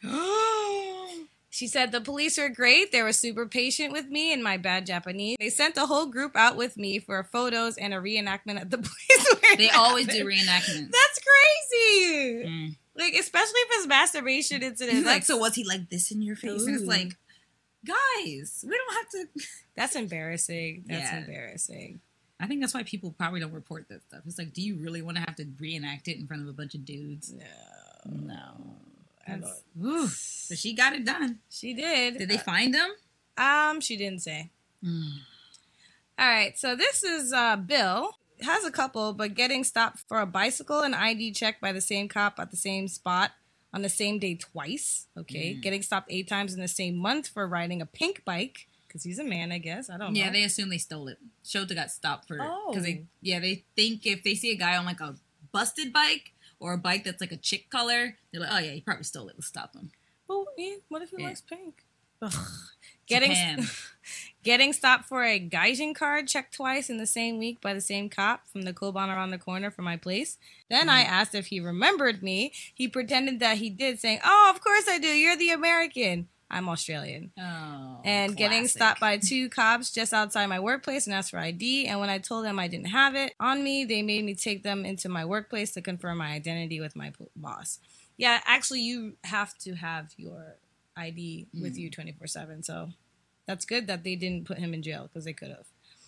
Speaker 2: She said, the police were great. They were super patient with me and my bad Japanese. They sent the whole group out with me for photos and a reenactment at the place where
Speaker 3: They always do reenactments.
Speaker 2: That's crazy. Like, especially if it's masturbation incident.
Speaker 3: Like, so was he like this in your face? And it's like, guys, we don't have to.
Speaker 2: That's embarrassing. That's
Speaker 3: Yeah.
Speaker 2: embarrassing.
Speaker 3: I think that's why people probably don't report that stuff. It's like, do you really want to have to reenact it in front of a bunch of dudes? No. So she got it done.
Speaker 2: She did.
Speaker 3: Did they find him?
Speaker 2: She didn't say. All right, so this is Bill. Has a couple, but getting stopped for a bicycle and ID check by the same cop at the same spot on the same day twice. Okay, getting stopped 8 times in the same month for riding a pink bike because he's a man, I guess. I don't know.
Speaker 3: Yeah, they assume they stole it. Shota got stopped for because
Speaker 2: Oh.
Speaker 3: they think if they see a guy on like a busted bike or a bike that's like a chick color, they're like, oh yeah, he probably stole it. Let's stop him.
Speaker 2: Well, yeah, what if he
Speaker 3: Yeah.
Speaker 2: likes pink? Ugh.
Speaker 3: Japan.
Speaker 2: Getting stopped for a Gaijin card checked twice in the same week by the same cop from the Koban around the corner from my place. Then I asked if he remembered me. He pretended that he did, saying, "Oh, of course I do. You're the American. I'm Australian."
Speaker 3: Oh,
Speaker 2: And getting
Speaker 3: classic.
Speaker 2: stopped by 2 cops just outside my workplace and asked for ID. And when I told them I didn't have it on me, they made me take them into my workplace to confirm my identity with my boss. Yeah, actually, you have to have your ID with you 24/7. So that's good that they didn't put him in jail because they could have.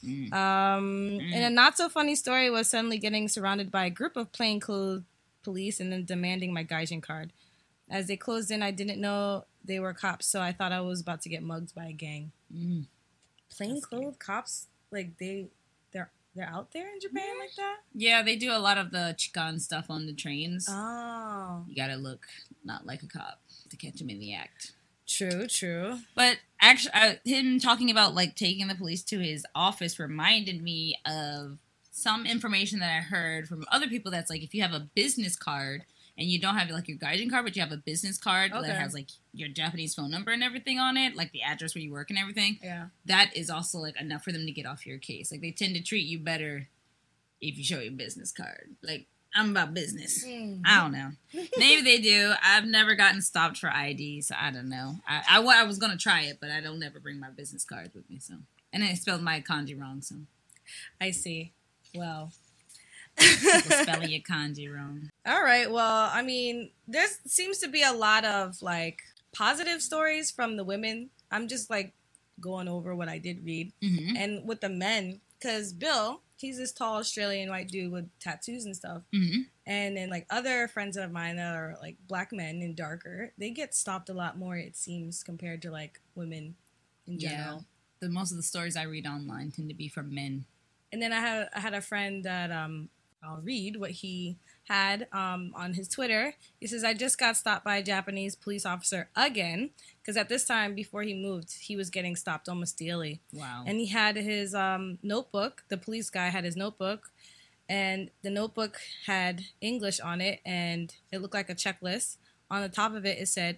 Speaker 2: And a not so funny story was suddenly getting surrounded by a group of plainclothes police and then demanding my Gaijin card. As they closed in, I didn't know they were cops, so I thought I was about to get mugged by a gang. Plainclothes cops, like they're out there in Japan like that?
Speaker 3: Yeah, they do a lot of the chikan stuff on the trains.
Speaker 2: Oh,
Speaker 3: You gotta look not like a cop to catch him in the act.
Speaker 2: true.
Speaker 3: But actually, him talking about like taking the police to his office reminded me of some information that I heard from other people. That's like, if you have a business card and you don't have like your Gaijin card, but you have a business card
Speaker 2: Okay.
Speaker 3: that has like your Japanese phone number and everything on it, like the address where you work and everything,
Speaker 2: Yeah.
Speaker 3: that is also like enough for them to get off your case. Like, they tend to treat you better if you show your business card. Like, I'm about business. I don't know. Maybe they do. I've never gotten stopped for ID, so I don't know. I was going to try it, but I don't never bring my business cards with me. So, and I spelled my kanji wrong, so
Speaker 2: I see. Well.
Speaker 3: people spelling your kanji wrong.
Speaker 2: All right. Well, I mean, there seems to be a lot of like positive stories from the women. I'm just like going over what I did read.
Speaker 3: Mm-hmm.
Speaker 2: And with the men, because Bill, he's this tall Australian white dude with tattoos and stuff.
Speaker 3: Mm-hmm.
Speaker 2: And then like other friends of mine that are like black men and darker, they get stopped a lot more, it seems, compared to like women in general.
Speaker 3: Yeah. Most of the stories I read online tend to be from men.
Speaker 2: And then I had a friend that I'll read what he had on his Twitter. He says, I just got stopped by a Japanese police officer again, because at this time, before he moved, he was getting stopped almost daily.
Speaker 3: Wow.
Speaker 2: And he had his notebook. The police guy had his notebook, and the notebook had English on it, and it looked like a checklist. On the top of it, it said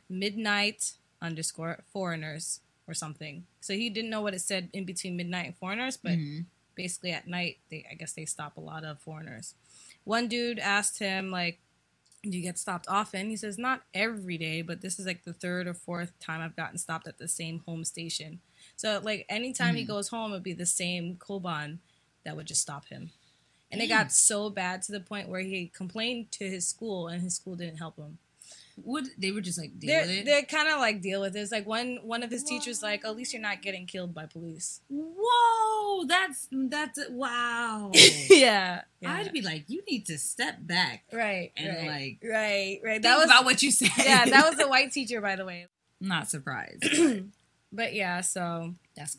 Speaker 2: midnight_foreigners or something. So he didn't know what it said in between midnight and foreigners, but basically at night, I guess they stop a lot of foreigners. One dude asked him, like, do you get stopped often? He says, not every day, but this is like the 3rd or 4th time I've gotten stopped at the same home station. So, like, anytime he goes home, it'd be the same Koban that would just stop him. And it got so bad to the point where he complained to his school, and his school didn't help him.
Speaker 3: They were just like deal with it.
Speaker 2: They kind of like deal with it. It's like one of his teachers like, at least you're not getting killed by police.
Speaker 3: Whoa, that's wow.
Speaker 2: yeah.
Speaker 3: I'd be like, you need to step back.
Speaker 2: Right.
Speaker 3: And,
Speaker 2: right,
Speaker 3: like,
Speaker 2: right.
Speaker 3: Think
Speaker 2: That was
Speaker 3: about what you said.
Speaker 2: yeah. That was a white teacher, by the way.
Speaker 3: Not surprised.
Speaker 2: But yeah, so
Speaker 3: That's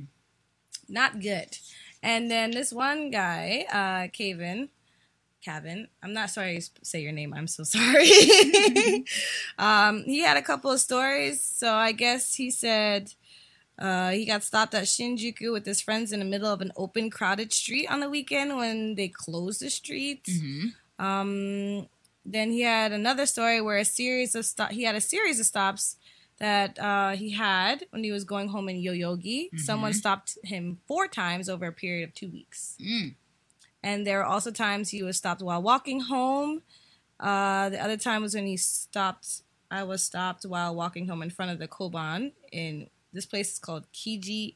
Speaker 2: not good. And then this one guy, Kevin, I'm not sorry to say your name. I'm so sorry. He had a couple of stories. So I guess he said He got stopped at Shinjuku with his friends in the middle of an open, crowded street on the weekend when they closed the street.
Speaker 3: Mm-hmm.
Speaker 2: Then he had another story where he had a series of stops that he had when he was going home in Yoyogi.
Speaker 3: Mm-hmm.
Speaker 2: Someone stopped him 4 times over a period of 2 weeks.
Speaker 3: Mm.
Speaker 2: And there were also times he was stopped while walking home. The other time was when I was stopped while walking home in front of the Koban. In this place is called Kichijoji.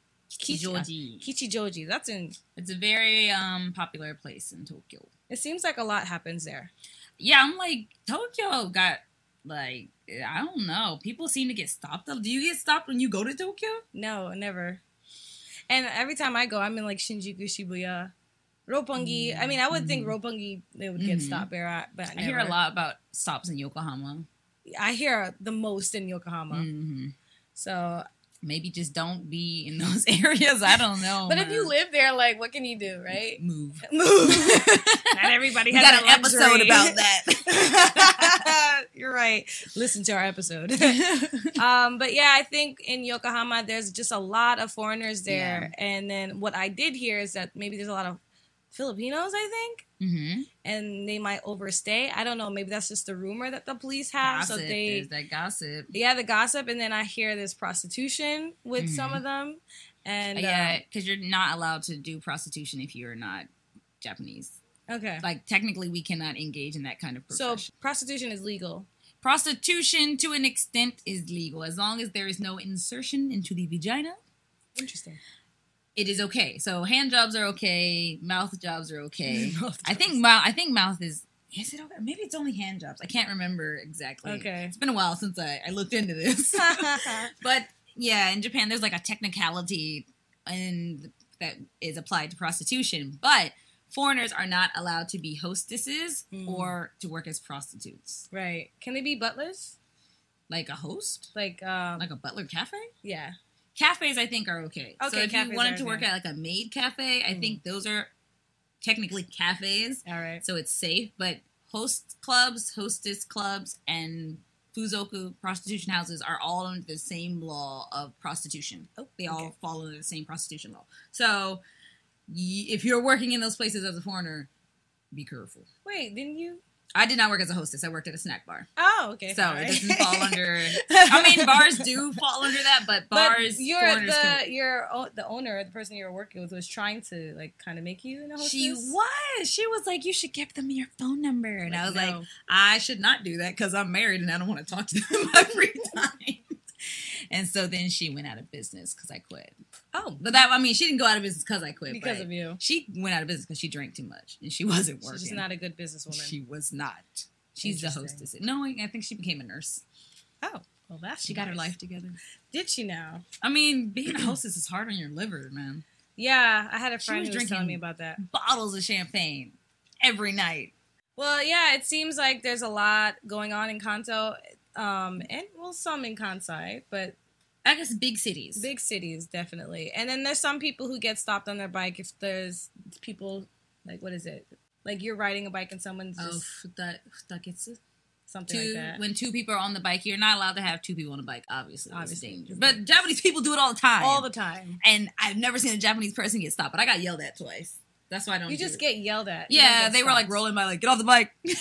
Speaker 3: It's a very popular place in Tokyo.
Speaker 2: It seems like a lot happens there.
Speaker 3: Yeah, I'm like, Tokyo got, like, I don't know. People seem to get stopped. Do you get stopped when you go to Tokyo?
Speaker 2: No, never. And every time I go, I'm in like Shinjuku, Shibuya, Roppongi. I mean, I would think Roppongi they would get stopped there, but
Speaker 3: I hear a lot about stops in Yokohama.
Speaker 2: I hear the most in Yokohama.
Speaker 3: Mm-hmm.
Speaker 2: So
Speaker 3: maybe just don't be in those areas. I don't know.
Speaker 2: But if you live there, like, what can you do, right?
Speaker 3: Move.
Speaker 2: Not everybody has
Speaker 3: got an episode about that.
Speaker 2: You're right. Listen to our episode. But yeah, I think in Yokohama, there's just a lot of foreigners there. Yeah. And then what I did hear is that maybe there's a lot of Filipinos, I think.
Speaker 3: Mm-hmm.
Speaker 2: And they might overstay. I don't know. Maybe that's just the rumor that the police have.
Speaker 3: Gossip.
Speaker 2: So
Speaker 3: there's that gossip.
Speaker 2: Yeah, the gossip. And then I hear there's prostitution with some of them. And
Speaker 3: yeah, because you're not allowed to do prostitution if you're not Japanese.
Speaker 2: Okay.
Speaker 3: Like, technically, we cannot engage in that kind of profession.
Speaker 2: So prostitution is legal.
Speaker 3: Prostitution, to an extent, is legal. As long as there is no insertion into the vagina.
Speaker 2: Interesting.
Speaker 3: It is okay. So hand jobs are okay. Mouth jobs are okay. I think mouth is it okay? Maybe it's only hand jobs. I can't remember exactly.
Speaker 2: Okay.
Speaker 3: It's been a while since I looked into this. But yeah, in Japan there's like a technicality that is applied to prostitution. But foreigners are not allowed to be hostesses or to work as prostitutes.
Speaker 2: Right. Can they be butlers?
Speaker 3: Like a host?
Speaker 2: Like
Speaker 3: a butler cafe?
Speaker 2: Yeah.
Speaker 3: Cafes, I think, are okay.
Speaker 2: Okay,
Speaker 3: so if you wanted to work
Speaker 2: okay.
Speaker 3: at like a maid cafe, I think those are technically cafes.
Speaker 2: All right.
Speaker 3: So it's safe. But host clubs, hostess clubs, and fuzoku prostitution houses are all under the same law of prostitution. They all fall under the same prostitution law. So if you're working in those places as a foreigner, be careful.
Speaker 2: Wait, didn't you?
Speaker 3: I did not work as a hostess. I worked at a snack bar.
Speaker 2: Oh, okay.
Speaker 3: So it doesn't fall under. I mean, bars do fall under that, but bars.
Speaker 2: But the owner, the person you were working with, was trying to like kind of make you a hostess.
Speaker 3: She was like, you should give them your phone number, and I was like, I should not do that because I'm married and I don't want to talk to them in my free time. And so then she went out of business because I quit.
Speaker 2: Oh.
Speaker 3: But she didn't go out of business because I quit.
Speaker 2: Because of you.
Speaker 3: She went out of business because she drank too much. And she wasn't working.
Speaker 2: She's not a good businesswoman.
Speaker 3: She was not. She's the hostess. No, I think she became a nurse.
Speaker 2: Oh. Well, that's
Speaker 3: She got her life together.
Speaker 2: Did she now?
Speaker 3: I mean, being a hostess is hard on your liver, man.
Speaker 2: Yeah, I had a friend who was telling me about that.
Speaker 3: Bottles of champagne every night.
Speaker 2: Well, yeah, it seems like there's a lot going on in Kanto. And some in Kansai, but
Speaker 3: I guess big cities.
Speaker 2: Big cities, definitely. And then there's some people who get stopped on their bike if there's people, like, what is it? Like, you're riding a bike and someone's just...
Speaker 3: futaketsu?
Speaker 2: Something like that.
Speaker 3: When 2 people are on the bike, you're not allowed to have 2 people on a bike, obviously. It's dangerous. But Japanese people do it all the time.
Speaker 2: All the time.
Speaker 3: And I've never seen a Japanese person get stopped, but I got yelled at twice. That's why I don't
Speaker 2: You just get yelled at.
Speaker 3: Yeah, they were like rolling by, like, get off the bike. They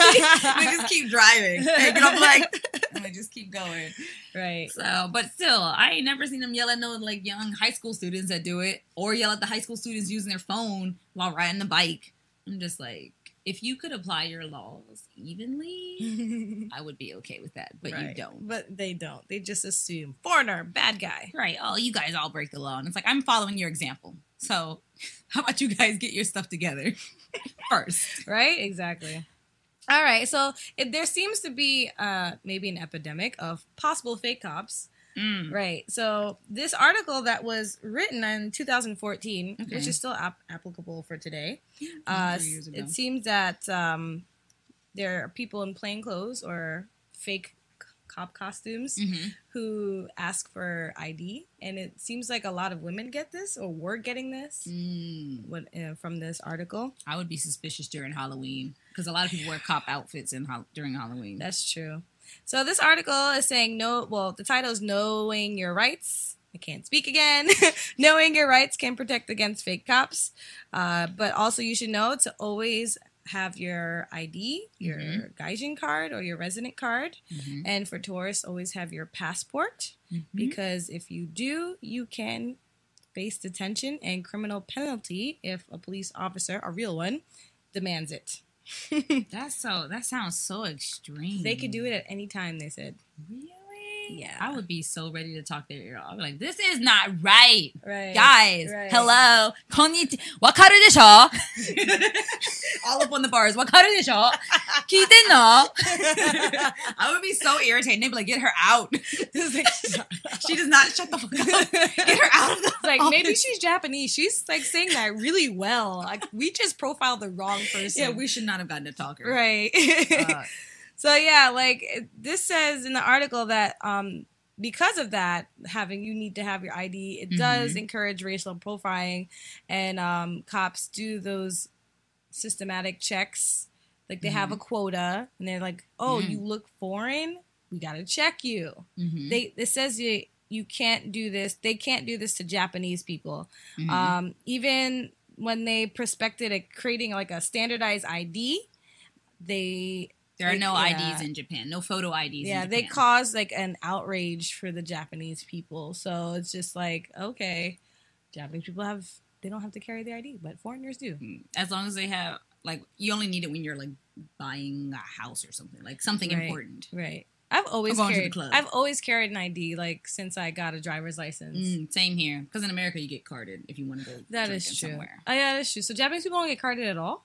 Speaker 3: just keep driving. Hey, get off the bike. And they just keep going.
Speaker 2: Right.
Speaker 3: So, but still, I ain't never seen them yell at no, like, young high school students that do it. Or yell at the high school students using their phone while riding the bike. I'm just like, if you could apply your laws evenly, I would be okay with that. But you don't.
Speaker 2: But they don't. They just assume foreigner, bad guy.
Speaker 3: Right. Oh, you guys all break the law. And it's like, I'm following your example. So how about you guys get your stuff together first?
Speaker 2: Right? Exactly. All right. So there seems to be maybe an epidemic of possible fake cops. Right. So this article that was written in 2014, which is still applicable for today, it seems that there are people in plain clothes or fake cop costumes who ask for ID. And it seems like a lot of women get this or were getting this from this article.
Speaker 3: I would be suspicious during Halloween because a lot of people wear cop outfits during Halloween.
Speaker 2: That's true. So this article is saying the title is Knowing Your Rights I can't speak again. Knowing your rights can protect against fake cops. But also you should know to always have your ID, your Gaijin card or your resident card. And for tourists, always have your passport. Because if you do, you can face detention and criminal penalty if a police officer, a real one, demands it.
Speaker 3: That sounds so extreme.
Speaker 2: They could do it at any time, they said.
Speaker 3: Really?
Speaker 2: Yeah.
Speaker 3: I would be so ready to talk their ear off. I'd be like, this is not right.
Speaker 2: Right.
Speaker 3: Guys,
Speaker 2: Right.
Speaker 3: hello. Konnichiwa. Wakaru desho? All up on the bars. Wakaru desho? Kite no? I would be so irritated. They'd be like, get her out. She does not shut the fuck up. Get her out of the
Speaker 2: Like,
Speaker 3: office.
Speaker 2: maybe she's Japanese. She's like saying that really well. Like, we just profiled the wrong person.
Speaker 3: Yeah, we should not have gotten to talk her.
Speaker 2: Right. So yeah, like this says in the article that because of that, you need to have your ID. It does encourage racial profiling, and cops do those systematic checks. Like they have a quota, and they're like, "Oh, you look foreign. We gotta check you." It says you can't do this. They can't do this to Japanese people. Even when they prospected at creating like a standardized ID,
Speaker 3: There are no IDs in Japan. No photo IDs in Japan.
Speaker 2: They caused like an outrage for the Japanese people. So it's just like, okay, Japanese people they don't have to carry the ID, but foreigners do.
Speaker 3: As long as they have, like, you only need it when you're like buying a house or something, like something important.
Speaker 2: Right. I've always
Speaker 3: going to the club.
Speaker 2: I've always carried an ID, like since I got a driver's license.
Speaker 3: Same here. Because in America you get carded if you want to go
Speaker 2: That
Speaker 3: drinking
Speaker 2: is true.
Speaker 3: somewhere.
Speaker 2: Oh yeah, that's true. So Japanese people don't get carded at all?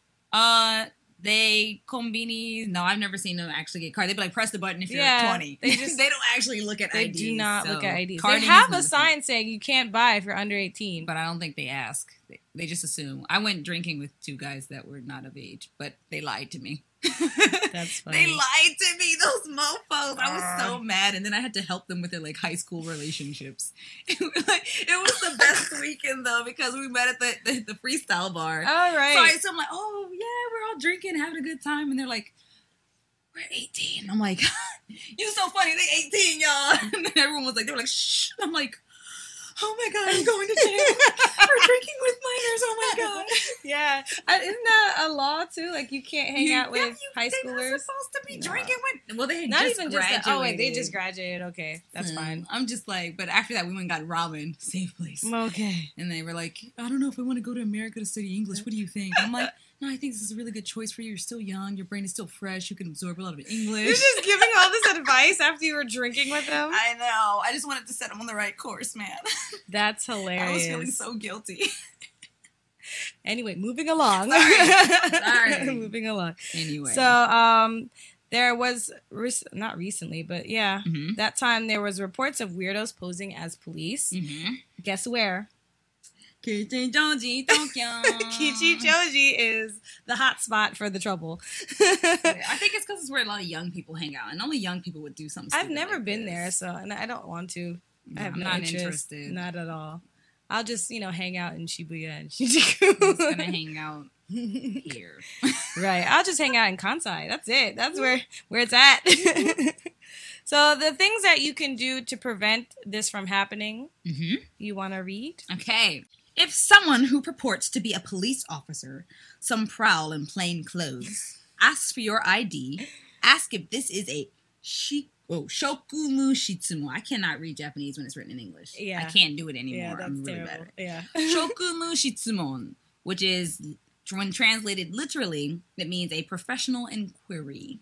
Speaker 3: They konbini. No, I've never seen them actually get carded. They'd be like, press the button if you're
Speaker 2: Yeah,
Speaker 3: 20.
Speaker 2: they just-
Speaker 3: they don't actually look at
Speaker 2: They
Speaker 3: IDs.
Speaker 2: do not
Speaker 3: so
Speaker 2: look at IDs. They
Speaker 3: carding
Speaker 2: have
Speaker 3: is
Speaker 2: a
Speaker 3: not
Speaker 2: sign
Speaker 3: thing.
Speaker 2: saying you can't buy if you're under 18.
Speaker 3: But I don't think they ask. They just assume. I went drinking with two guys that were not of age, but they lied to me.
Speaker 2: That's funny.
Speaker 3: They lied to me, those mofos. I was so mad, and then I had to help them with their like high school relationships. It was the best weekend though because we met at the freestyle bar.
Speaker 2: All right.
Speaker 3: So I'm like, oh yeah, we're all drinking, having a good time, and they're like, we're 18. I'm like, you're so funny. They 18, y'all. And then everyone was like, they were like, shh. I'm like, oh my god, I'm going to jail for drinking with minors. Oh my god.
Speaker 2: Yeah. Isn't that a law too? Like you can't hang out with high
Speaker 3: They're
Speaker 2: schoolers?
Speaker 3: not supposed to be drinking with. Well, they had
Speaker 2: Not
Speaker 3: just
Speaker 2: even
Speaker 3: graduated.
Speaker 2: just oh wait, they just graduated. Okay, that's fine.
Speaker 3: I'm just like, but after that, we went and got ramen, safe place,
Speaker 2: Okay.
Speaker 3: and they were like, I don't know if I want to go to America to study English. What do you think? I'm like, no, I think this is a really good choice for you. You're still young. Your brain is still fresh. You can absorb a lot of English.
Speaker 2: You're just giving all this advice after you were drinking with them?
Speaker 3: I know. I just wanted to set them on the right course, man.
Speaker 2: That's hilarious.
Speaker 3: I was feeling so guilty.
Speaker 2: Anyway, moving along.
Speaker 3: Sorry.
Speaker 2: Moving along.
Speaker 3: Anyway.
Speaker 2: So, there was, not recently, but yeah,
Speaker 3: Mhm.
Speaker 2: that time there was reports of weirdos posing as police. Guess where?
Speaker 3: Kichijoji, Tokyo.
Speaker 2: Kichijoji is the hot spot for the trouble.
Speaker 3: I think it's because it's where a lot of young people hang out, and only young people would do something.
Speaker 2: I've
Speaker 3: stupid
Speaker 2: never
Speaker 3: like
Speaker 2: been
Speaker 3: this.
Speaker 2: there, so and I don't want to. I have
Speaker 3: I'm
Speaker 2: no
Speaker 3: not
Speaker 2: interest.
Speaker 3: interested.
Speaker 2: Not at all. I'll just, hang out in Shibuya and
Speaker 3: I'm just
Speaker 2: Shinjuku.
Speaker 3: gonna hang out here.
Speaker 2: Right. I'll just hang out in Kansai. That's it. That's where it's at. So the things that you can do to prevent this from happening, you want to read?
Speaker 3: Okay. If someone who purports to be a police officer, some prowl in plain clothes, asks for your ID, ask if this is a shokumu shitsumo. I cannot read Japanese when it's written in English.
Speaker 2: Yeah.
Speaker 3: I can't do it anymore.
Speaker 2: Yeah, that's
Speaker 3: I'm really
Speaker 2: terrible.
Speaker 3: bad.
Speaker 2: Yeah.
Speaker 3: Shokumu shitsumon, which is, when translated literally, it means a professional inquiry.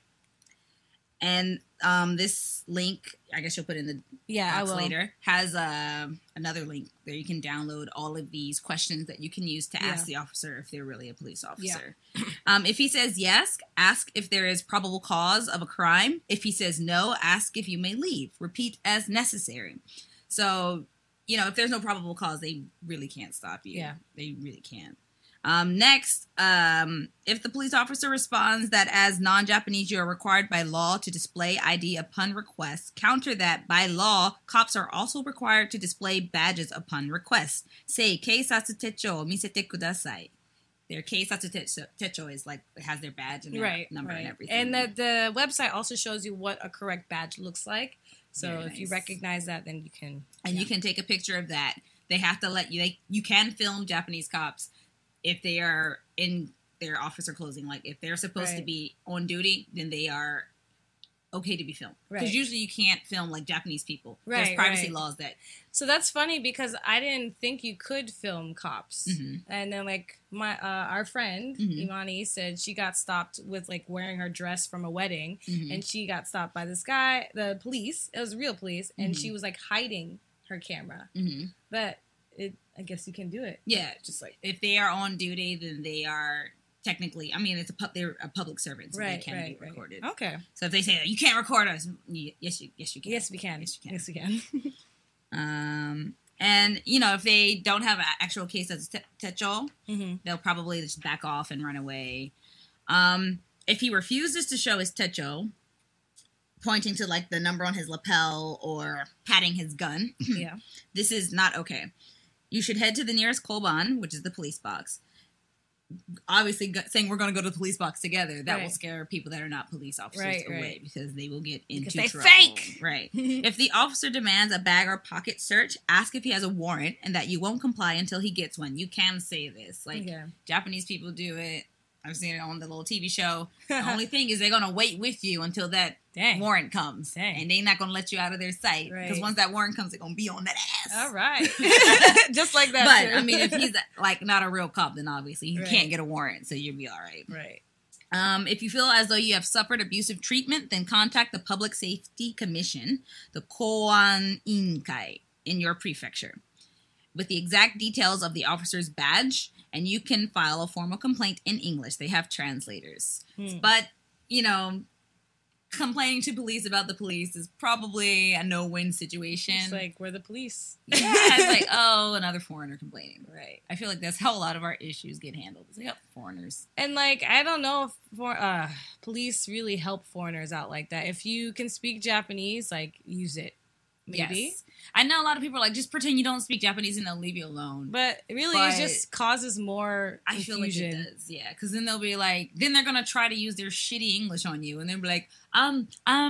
Speaker 3: And this link, I guess you'll put in the
Speaker 2: I
Speaker 3: box
Speaker 2: will.
Speaker 3: later, has another link there. You can download all of these questions that you can use to ask the officer if they're really a police officer. If he says yes, ask if there is probable cause of a crime. If he says no, ask if you may leave. Repeat as necessary. So, if there's no probable cause, they really can't stop you.
Speaker 2: Yeah.
Speaker 3: They really can't. Next, if the police officer responds that as non-Japanese you are required by law to display ID upon request, counter that by law, cops are also required to display badges upon request. Say, keisatsu techo misete kudasai. Their keisatsu techo is like, it has their badge and their number and everything.
Speaker 2: And the website also shows you what a correct badge looks like. So
Speaker 3: Very
Speaker 2: if you
Speaker 3: nice.
Speaker 2: recognize that, then you can.
Speaker 3: And you can take a picture of that. They have to let you. You can film Japanese cops if they are in their officer clothing. Like if they're supposed to
Speaker 2: Right.
Speaker 3: be on duty, then they are okay to be filmed. Because
Speaker 2: Right.
Speaker 3: usually you can't film like Japanese people.
Speaker 2: Right,
Speaker 3: There's privacy
Speaker 2: right.
Speaker 3: laws that.
Speaker 2: So that's funny because I didn't think you could film cops.
Speaker 3: Mhm.
Speaker 2: And then like my our friend
Speaker 3: Mhm.
Speaker 2: Imani said she got stopped with like wearing her dress from a wedding,
Speaker 3: Mhm.
Speaker 2: and she got stopped by this guy, the police. It was real police, and
Speaker 3: Mhm.
Speaker 2: she was like hiding her camera.
Speaker 3: Mhm.
Speaker 2: But I guess you can do it.
Speaker 3: Yeah,
Speaker 2: Just like
Speaker 3: if they are on duty, then they are technically. I mean, they're a public servant, so they can be recorded.
Speaker 2: Okay.
Speaker 3: So if they say you can't record us, yes, you can.
Speaker 2: Yes, we can.
Speaker 3: Yes, you can.
Speaker 2: Yes, we can.
Speaker 3: And if they don't have an actual case that's techo,
Speaker 2: hmm
Speaker 3: they'll probably just back off and run away. If he refuses to show his techo, pointing to like the number on his lapel or patting his gun,
Speaker 2: Yeah.
Speaker 3: this is not okay. You should head to the nearest koban, which is the police box. Obviously, saying we're going to go to the police box together, that will
Speaker 2: Right.
Speaker 3: scare people that are not police officers
Speaker 2: Right,
Speaker 3: away
Speaker 2: right.
Speaker 3: because they will get into
Speaker 2: Because they
Speaker 3: trouble.
Speaker 2: fake!
Speaker 3: Right. If the officer demands a bag or pocket search, ask if he has a warrant and that you won't comply until he gets one. You can say this. Like,
Speaker 2: Yeah.
Speaker 3: Japanese people do it. I've seen it on the little TV show. The only thing is they're going to wait with you until that
Speaker 2: Dang.
Speaker 3: warrant comes.
Speaker 2: Dang.
Speaker 3: And they're not going to let you out of their sight. Because
Speaker 2: Right.
Speaker 3: once that warrant comes, they're going to be on that ass.
Speaker 2: All right. Just like that.
Speaker 3: But,
Speaker 2: too.
Speaker 3: I mean, if he's like not a real cop, then obviously you
Speaker 2: Right.
Speaker 3: can't get a warrant. So you'll be all right.
Speaker 2: Right.
Speaker 3: If you feel as though you have suffered abusive treatment, then contact the Public Safety Commission, the Koan Inkai, in your prefecture, with the exact details of the officer's badge, and you can file a formal complaint in English. They have translators. But, complaining to police about the police is probably a no-win situation.
Speaker 2: It's like we're the police.
Speaker 3: Yeah, it's like, oh, another foreigner complaining.
Speaker 2: Right.
Speaker 3: I feel like that's how a lot of our issues get handled. It's like, oh, foreigners.
Speaker 2: And like I don't know if police really help foreigners out like that. If you can speak Japanese, like use it. Maybe.
Speaker 3: Yes. I know a lot of people are like, just pretend you don't speak Japanese and they'll leave you alone.
Speaker 2: But really
Speaker 3: But
Speaker 2: it just causes more
Speaker 3: I feel like
Speaker 2: confusion.
Speaker 3: it does. Yeah. Because then they'll be like, then they're going to try to use their shitty English on you. And they'll be like, and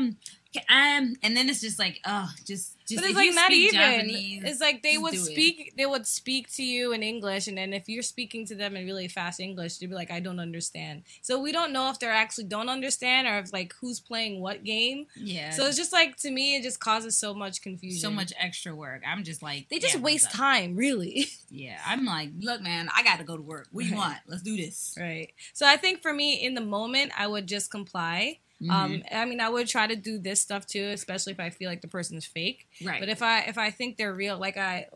Speaker 3: then it's just like, oh, just
Speaker 2: But
Speaker 3: if
Speaker 2: it's like
Speaker 3: you
Speaker 2: not
Speaker 3: speak
Speaker 2: even.
Speaker 3: Japanese,
Speaker 2: It's like they
Speaker 3: just
Speaker 2: would
Speaker 3: do it.
Speaker 2: speak. They would speak to you in English, and then if you're speaking to them in really fast English, they'd be like, "I don't understand." So we don't know if they're actually don't understand or if like who's playing what game.
Speaker 3: Yeah.
Speaker 2: So it's just like to me, it just causes so much confusion.
Speaker 3: so much extra work. I'm just like,
Speaker 2: They just
Speaker 3: yeah,
Speaker 2: waste
Speaker 3: what's up?
Speaker 2: time, really.
Speaker 3: Yeah. I'm like, look, man, I got to go to work. What do you
Speaker 2: Right.
Speaker 3: want? Let's do this.
Speaker 2: Right. So I think for me, in the moment, I would just comply.
Speaker 3: Mhm.
Speaker 2: I mean, I would try to do this stuff too, especially if I feel like the person is fake.
Speaker 3: Right.
Speaker 2: But if I think they're real, like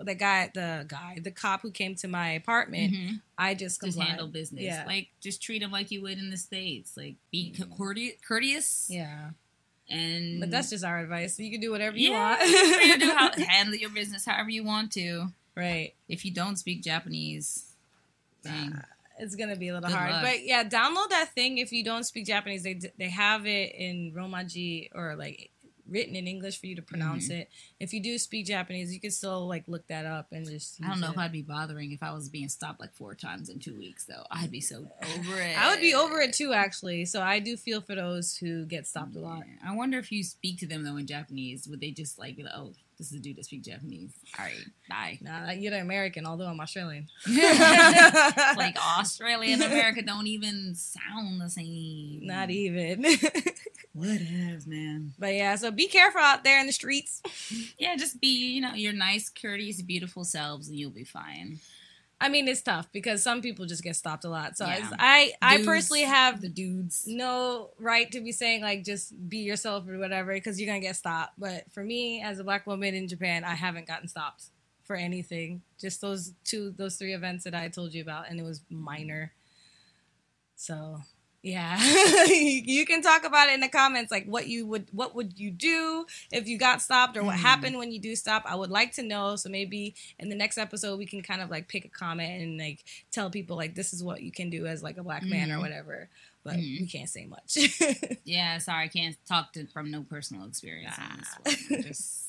Speaker 2: the cop who came to my apartment,
Speaker 3: Mhm.
Speaker 2: I just
Speaker 3: Just
Speaker 2: complied.
Speaker 3: handle business.
Speaker 2: Yeah.
Speaker 3: Like, just treat them like you would in the States. Like, be courteous.
Speaker 2: Yeah.
Speaker 3: And
Speaker 2: But that's just our advice. You can do whatever you
Speaker 3: yeah,
Speaker 2: want.
Speaker 3: feel free to do handle your business however you want to.
Speaker 2: Right.
Speaker 3: If you don't speak Japanese, dang.
Speaker 2: It's gonna be a little
Speaker 3: Good
Speaker 2: hard,
Speaker 3: luck.
Speaker 2: but yeah, download that thing if you don't speak Japanese. They have it in Romaji or like written in English for you to pronounce
Speaker 3: Mm-hmm.
Speaker 2: it. If you do speak Japanese, you can still like look that up and just.
Speaker 3: I don't
Speaker 2: use
Speaker 3: know
Speaker 2: it.
Speaker 3: if I'd be bothering if I was being stopped like 4 times in 2 weeks, though. I'd be so over it.
Speaker 2: I would be over it too, actually. So I do feel for those who get stopped a lot.
Speaker 3: Yeah. I wonder if you speak to them, though, in Japanese, would they just like be like, oh, this is a dude that speaks Japanese. All right, bye.
Speaker 2: Nah, you're American, although I'm Australian.
Speaker 3: Like, Australia and America don't even sound the same.
Speaker 2: Not even.
Speaker 3: Whatevs, man.
Speaker 2: But yeah, so be careful out there in the streets.
Speaker 3: Yeah, just be, your nice, courteous, beautiful selves, and you'll be fine.
Speaker 2: I mean, it's tough because some people just get stopped a lot. So
Speaker 3: Yeah.
Speaker 2: I
Speaker 3: Dudes,
Speaker 2: personally have
Speaker 3: the dudes.
Speaker 2: no right to be saying like just be yourself or whatever because you're gonna get stopped. But for me, as a black woman in Japan, I haven't gotten stopped for anything. Just those 3 events that I told you about, and it was minor. So yeah, you can talk about it in the comments, like what would you do if you got stopped, or what happened when you do stop. I would like to know. So maybe in the next episode we can kind of like pick a comment and like tell people like this is what you can do as like a black man or whatever. But we can't say much.
Speaker 3: Yeah, sorry, I can't talk from no personal experience on this one. Just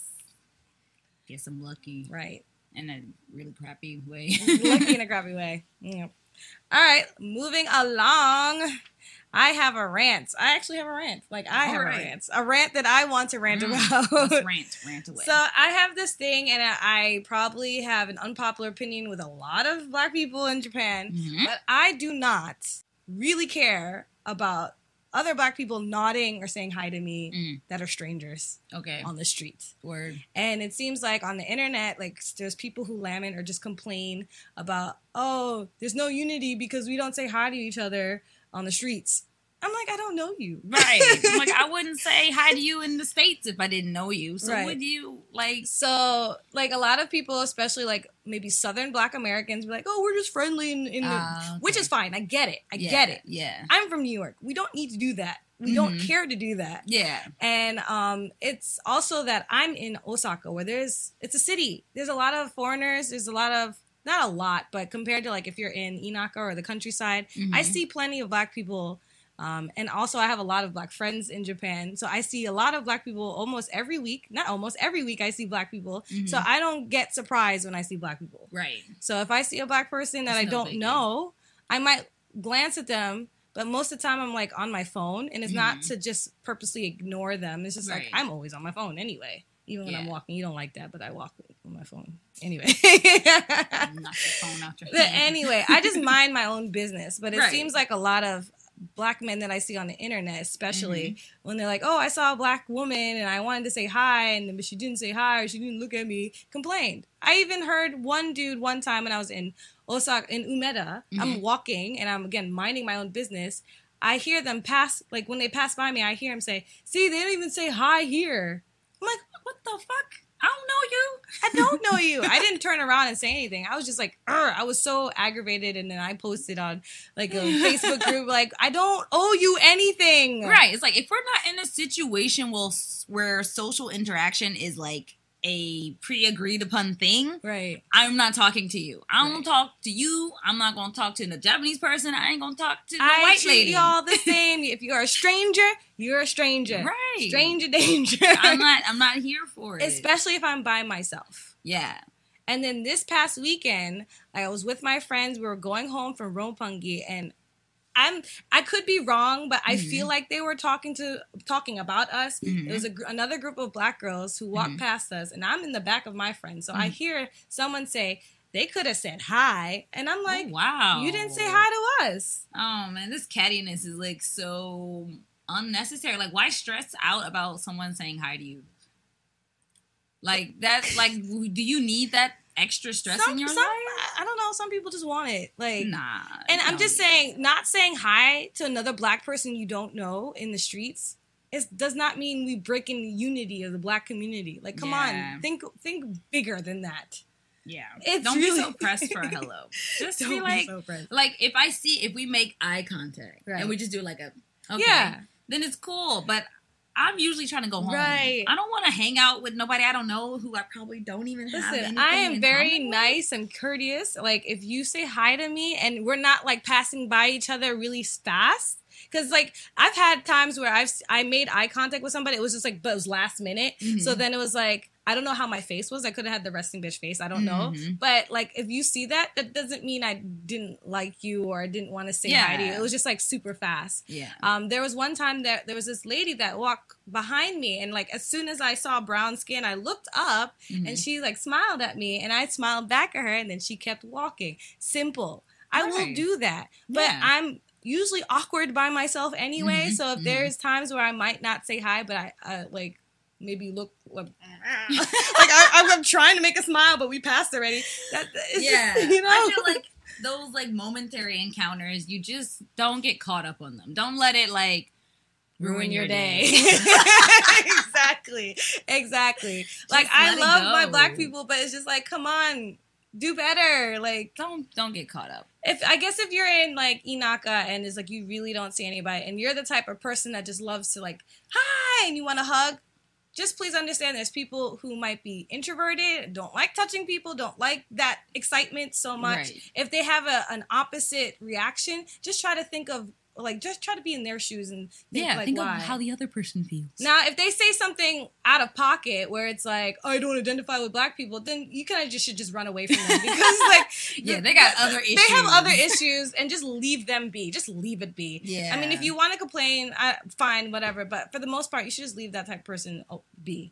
Speaker 3: guess I'm lucky
Speaker 2: Right.
Speaker 3: in a really crappy way.
Speaker 2: Lucky in a crappy way. Yep. All right, moving along. I have a rant. I actually have a rant. Like, I have a rant that I want to rant about.
Speaker 3: Let's rant away.
Speaker 2: So I have this thing, and I probably have an unpopular opinion with a lot of Black people in Japan, but I do not really care about other Black people nodding or saying hi to me that are strangers on the street.
Speaker 3: Word.
Speaker 2: And it seems like on the internet, like, there's people who lament or just complain about, oh, there's no unity because we don't say hi to each other on the streets. I'm like, I don't know you.
Speaker 3: Right. I'm like, I wouldn't say hi to you in the States if I didn't know you. So would you, like...
Speaker 2: So, like, a lot of people, especially, like, maybe Southern Black Americans, be like, oh, we're just friendly which is fine. I get it. I get it.
Speaker 3: Yeah.
Speaker 2: I'm from New York. We don't need to do that. We don't care to do that.
Speaker 3: Yeah.
Speaker 2: And it's also that I'm in Osaka, where it's a city. There's a lot of foreigners. There's a lot of... Not a lot, but compared to, like, if you're in Inaka or the countryside, I see plenty of Black people. And also, I have a lot of Black friends in Japan. So I see a lot of Black people almost every week. Not almost every week I see Black people. So I don't get surprised when I see Black people.
Speaker 3: Right.
Speaker 2: So if I see a Black person that I don't know, I might glance at them. But most of the time, I'm, like, on my phone. And it's not to just purposely ignore them. It's just like, I'm always on my phone anyway. Even when I'm walking. You don't like that, but I walk on my phone. Anyway.
Speaker 3: Knock your phone out your hand.
Speaker 2: But anyway, I just mind my own business. But it seems like a lot of Black men that I see on the internet, especially when they're like, oh, I saw a Black woman and I wanted to say hi, and but she didn't say hi or she didn't look at me, complained. I even heard one dude one time when I was in Osaka, in Umeda, I'm walking and I'm, again, minding my own business. I hear them pass, like when they pass by me, I hear him say, see, they don't even say hi here. I'm like, what the fuck? I don't know you. I don't know you. I didn't turn around and say anything. I was just like, I was so aggravated. And then I posted on like a Facebook group, like, I don't owe you anything.
Speaker 3: Right. It's like, if we're not in a situation where social interaction is like a pre-agreed upon thing,
Speaker 2: right?
Speaker 3: I'm not talking to you. I don't talk to you. I'm not going to talk to the Japanese person. I ain't going to talk to the white lady.
Speaker 2: Y'all the same. If you're a stranger, you're a stranger.
Speaker 3: Right.
Speaker 2: Stranger danger.
Speaker 3: I'm not here for it.
Speaker 2: Especially if I'm by myself.
Speaker 3: Yeah.
Speaker 2: And then this past weekend, I was with my friends. We were going home from Roppongi, and I could be wrong, but I feel like they were talking about us. It was another group of Black girls who walked past us, and I'm in the back of my friends. So I hear someone say, they could have said hi. And I'm like,
Speaker 3: oh, wow,
Speaker 2: you didn't say hi to us.
Speaker 3: Oh, man, this cattiness is like so unnecessary. Like, why stress out about someone saying hi to you? Like, that, like, do you need that extra stress in your life?
Speaker 2: I don't know. Some people just want it. Like,
Speaker 3: nah.
Speaker 2: And I'm just saying, not saying hi to another Black person you don't know in the streets does not mean we break in the unity of the Black community. Like, come on, think bigger than that.
Speaker 3: Yeah.
Speaker 2: Don't
Speaker 3: be so pressed for a hello. Just be like, if we make eye contact and we just do like a, then it's cool. But I'm usually trying to go home.
Speaker 2: Right.
Speaker 3: I don't want to hang out with nobody I don't know who I probably don't even have anything
Speaker 2: I am very
Speaker 3: common
Speaker 2: nice and courteous. Like, if you say hi to me and we're not, like, passing by each other really fast. Because, like, I've had times where I made eye contact with somebody. It was just, like, but it was last minute. So then it was, like, I don't know how my face was. I could have had the resting bitch face. I don't know. But, like, if you see that, that doesn't mean I didn't like you or I didn't want to say hi to you. It was just, like, super fast.
Speaker 3: Yeah.
Speaker 2: There was one time that there was this lady that walked behind me. And, like, as soon as I saw brown skin, I looked up and she, like, smiled at me. And I smiled back at her. And then she kept walking. Simple. I will do that. But I'm usually awkward by myself anyway. So if there's times where I might not say hi, but I like, maybe look like I'm trying to make a smile, but we passed already. Just, you know?
Speaker 3: I feel like those like momentary encounters, you just don't get caught up on them. Don't let it like ruin your day.
Speaker 2: Exactly. Like, I love my Black people, but it's just like, come on, do better. Like,
Speaker 3: don't get caught up.
Speaker 2: If you're in like Inaka and it's like you really don't see anybody and you're the type of person that just loves to like hi and you want to hug, just please understand there's people who might be introverted, don't like touching people, don't like that excitement so much. If they have an opposite reaction, just try to think of like, just try to be in their shoes and think,
Speaker 3: Yeah,
Speaker 2: like,
Speaker 3: think
Speaker 2: why.
Speaker 3: of how the other person feels.
Speaker 2: Now, if they say something out of pocket where it's like, I don't identify with black people, then you kind of just should just run away from them because, like,
Speaker 3: yeah, they got other issues.
Speaker 2: They have other issues, and just leave them be. Just leave it be.
Speaker 3: Yeah.
Speaker 2: I mean, if you want to complain, fine, whatever. But for the most part, you should just leave that type of person be.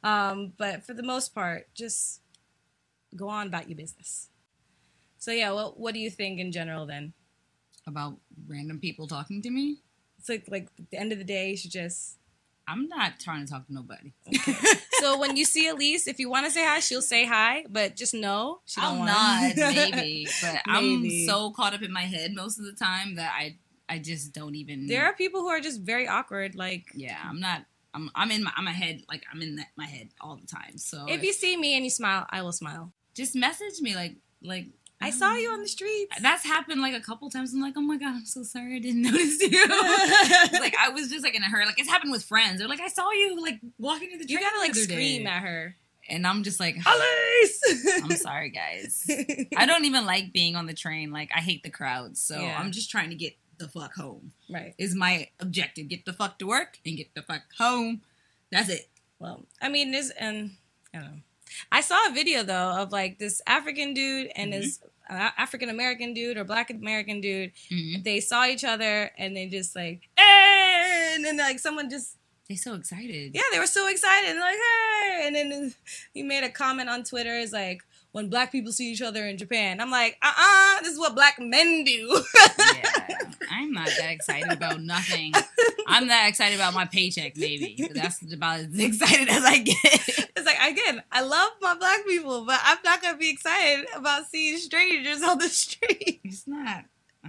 Speaker 2: But for the most part, just go on about your business. So yeah, well, what do you think in general then?
Speaker 3: About random people talking to me?
Speaker 2: It's like at the end of the day, you should just...
Speaker 3: I'm not trying to talk to nobody.
Speaker 2: Okay. So when you see Elise, if you want to say hi, she'll say hi, but just know she don't want
Speaker 3: I'll nod, maybe. But
Speaker 2: Maybe.
Speaker 3: I'm so caught up in my head most of the time that I just don't even...
Speaker 2: There are people who are just very awkward, like...
Speaker 3: Yeah, I'm not... I'm in my head, like, I'm in my head all the time. So
Speaker 2: if you see me and you smile, I will smile.
Speaker 3: just message me, like
Speaker 2: I saw you on the streets.
Speaker 3: That's happened like a couple times. I'm like, oh my God, I'm so sorry I didn't notice you. Like, I was just like in a hurry. Like, it's happened with friends. They're like, I saw you like walking to the train.
Speaker 2: You gotta like
Speaker 3: the other
Speaker 2: scream
Speaker 3: day.
Speaker 2: at her.
Speaker 3: And I'm just like,
Speaker 2: Elise!
Speaker 3: I'm sorry, guys. I don't even like being on the train. Like, I hate the crowds. So
Speaker 2: Yeah.
Speaker 3: I'm just trying to get the fuck home.
Speaker 2: Right.
Speaker 3: Is my objective. Get the fuck to work and get the fuck home. That's it.
Speaker 2: Well, I mean, I don't know. I saw a video though of like this African dude and this African American dude or Black American dude.
Speaker 3: Mm-hmm.
Speaker 2: They saw each other and they just like, hey! And then like someone just,
Speaker 3: They're so excited.
Speaker 2: yeah, they were so excited and like, hey! And then he made a comment on Twitter is like, when black people see each other in Japan. I'm like, this is what black men do.
Speaker 3: Yeah, I'm not that excited about nothing. I'm that excited about my paycheck, maybe. But that's about as excited as I get.
Speaker 2: It's like, again, I love my black people, but I'm not going to be excited about seeing strangers on the street.
Speaker 3: It's not.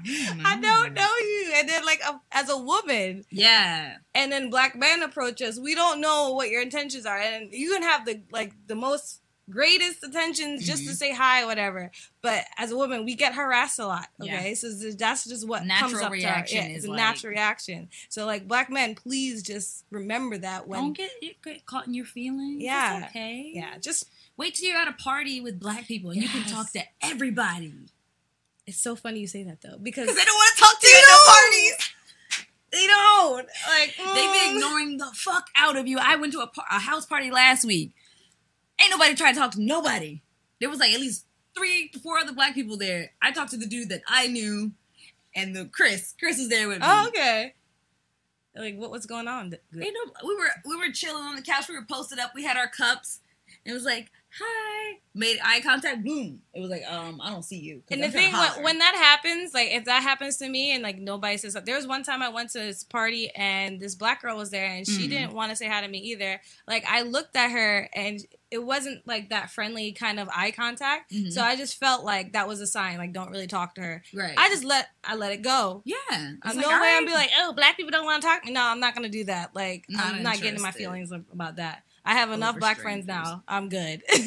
Speaker 2: I don't know you. And then, like, as a woman,
Speaker 3: Yeah.
Speaker 2: and then black men approach us, we don't know what your intentions are. And you can have the most greatest intentions just to say hi or whatever. But as a woman, we get harassed a lot. Okay.
Speaker 3: Yeah.
Speaker 2: So that's just what
Speaker 3: Natural
Speaker 2: comes up
Speaker 3: reaction
Speaker 2: to our,
Speaker 3: is
Speaker 2: it's a
Speaker 3: like-
Speaker 2: natural reaction. So, like, black men, please just remember that when.
Speaker 3: Don't get caught in your feelings.
Speaker 2: Yeah.
Speaker 3: It's okay.
Speaker 2: Yeah. Just.
Speaker 3: Wait till you're at a party with black people and you can
Speaker 2: Yes.
Speaker 3: talk to everybody.
Speaker 2: It's so funny you say that though, because
Speaker 3: Because they don't want to talk to you at the parties.
Speaker 2: they don't. Like,
Speaker 3: They be ignoring the fuck out of you. I went to a house party last week. Ain't nobody trying to talk to nobody. There was like at least 3 to 4 other black people there. I talked to the dude that I knew, and Chris. Chris was there with me.
Speaker 2: Oh, okay. Like, what's going on?
Speaker 3: You know, we were chilling on the couch. We were posted up. We had our cups. It was like, hi. Made eye contact. Boom. It was like, I don't see you.
Speaker 2: And the thing, when that happens, like, if that happens to me and, like, nobody says something. There was one time I went to this party and this black girl was there and she didn't want to say hi to me either. Like, I looked at her and it wasn't, like, that friendly kind of eye contact.
Speaker 3: Mhm.
Speaker 2: So I just felt like that was a sign, like, don't really talk to her.
Speaker 3: Right.
Speaker 2: I let it go.
Speaker 3: Yeah.
Speaker 2: I'm no way I'm be like, oh, black people don't want to talk to me. No, I'm not going to do that. Like, I'm not getting my
Speaker 3: interested.
Speaker 2: feelings about that. I have enough
Speaker 3: Over
Speaker 2: black friends
Speaker 3: strangers.
Speaker 2: now. I'm good.
Speaker 3: So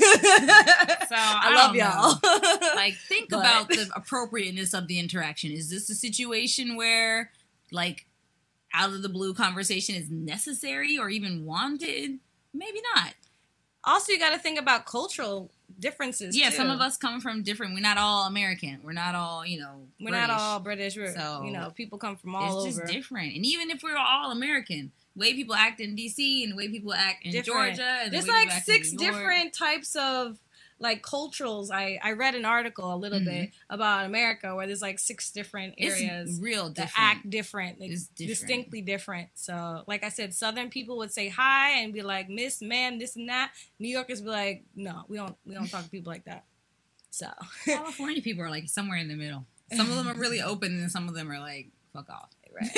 Speaker 2: I love
Speaker 3: don't
Speaker 2: y'all.
Speaker 3: know. Like, think
Speaker 2: But-
Speaker 3: about the appropriateness of the interaction. Is this a situation where, like, out of the blue conversation is necessary or even wanted? Maybe not.
Speaker 2: Also, you got to think about cultural differences.
Speaker 3: Yeah,
Speaker 2: too.
Speaker 3: some of us come from different. We're not all American. We're not all,
Speaker 2: We're not all British. We're,
Speaker 3: So,
Speaker 2: people come from all
Speaker 3: it's
Speaker 2: over.
Speaker 3: just different. And even if we're all American, the way people act in DC and the way people act in
Speaker 2: Different.
Speaker 3: Georgia, and
Speaker 2: There's
Speaker 3: the way
Speaker 2: like
Speaker 3: people act
Speaker 2: 6
Speaker 3: in New York.
Speaker 2: different types of like culturals. I read an article a little bit about America where there's like 6 different areas
Speaker 3: It's real
Speaker 2: that
Speaker 3: different.
Speaker 2: act different, like,
Speaker 3: It's different.
Speaker 2: distinctly different. So, like I said, Southern people would say hi and be like, "Miss, ma'am," this and that. New Yorkers be like, "No, we don't talk to people like that." So,
Speaker 3: California people are like somewhere in the middle. Some of them are really open, and some of them are like, "Fuck off."
Speaker 2: right.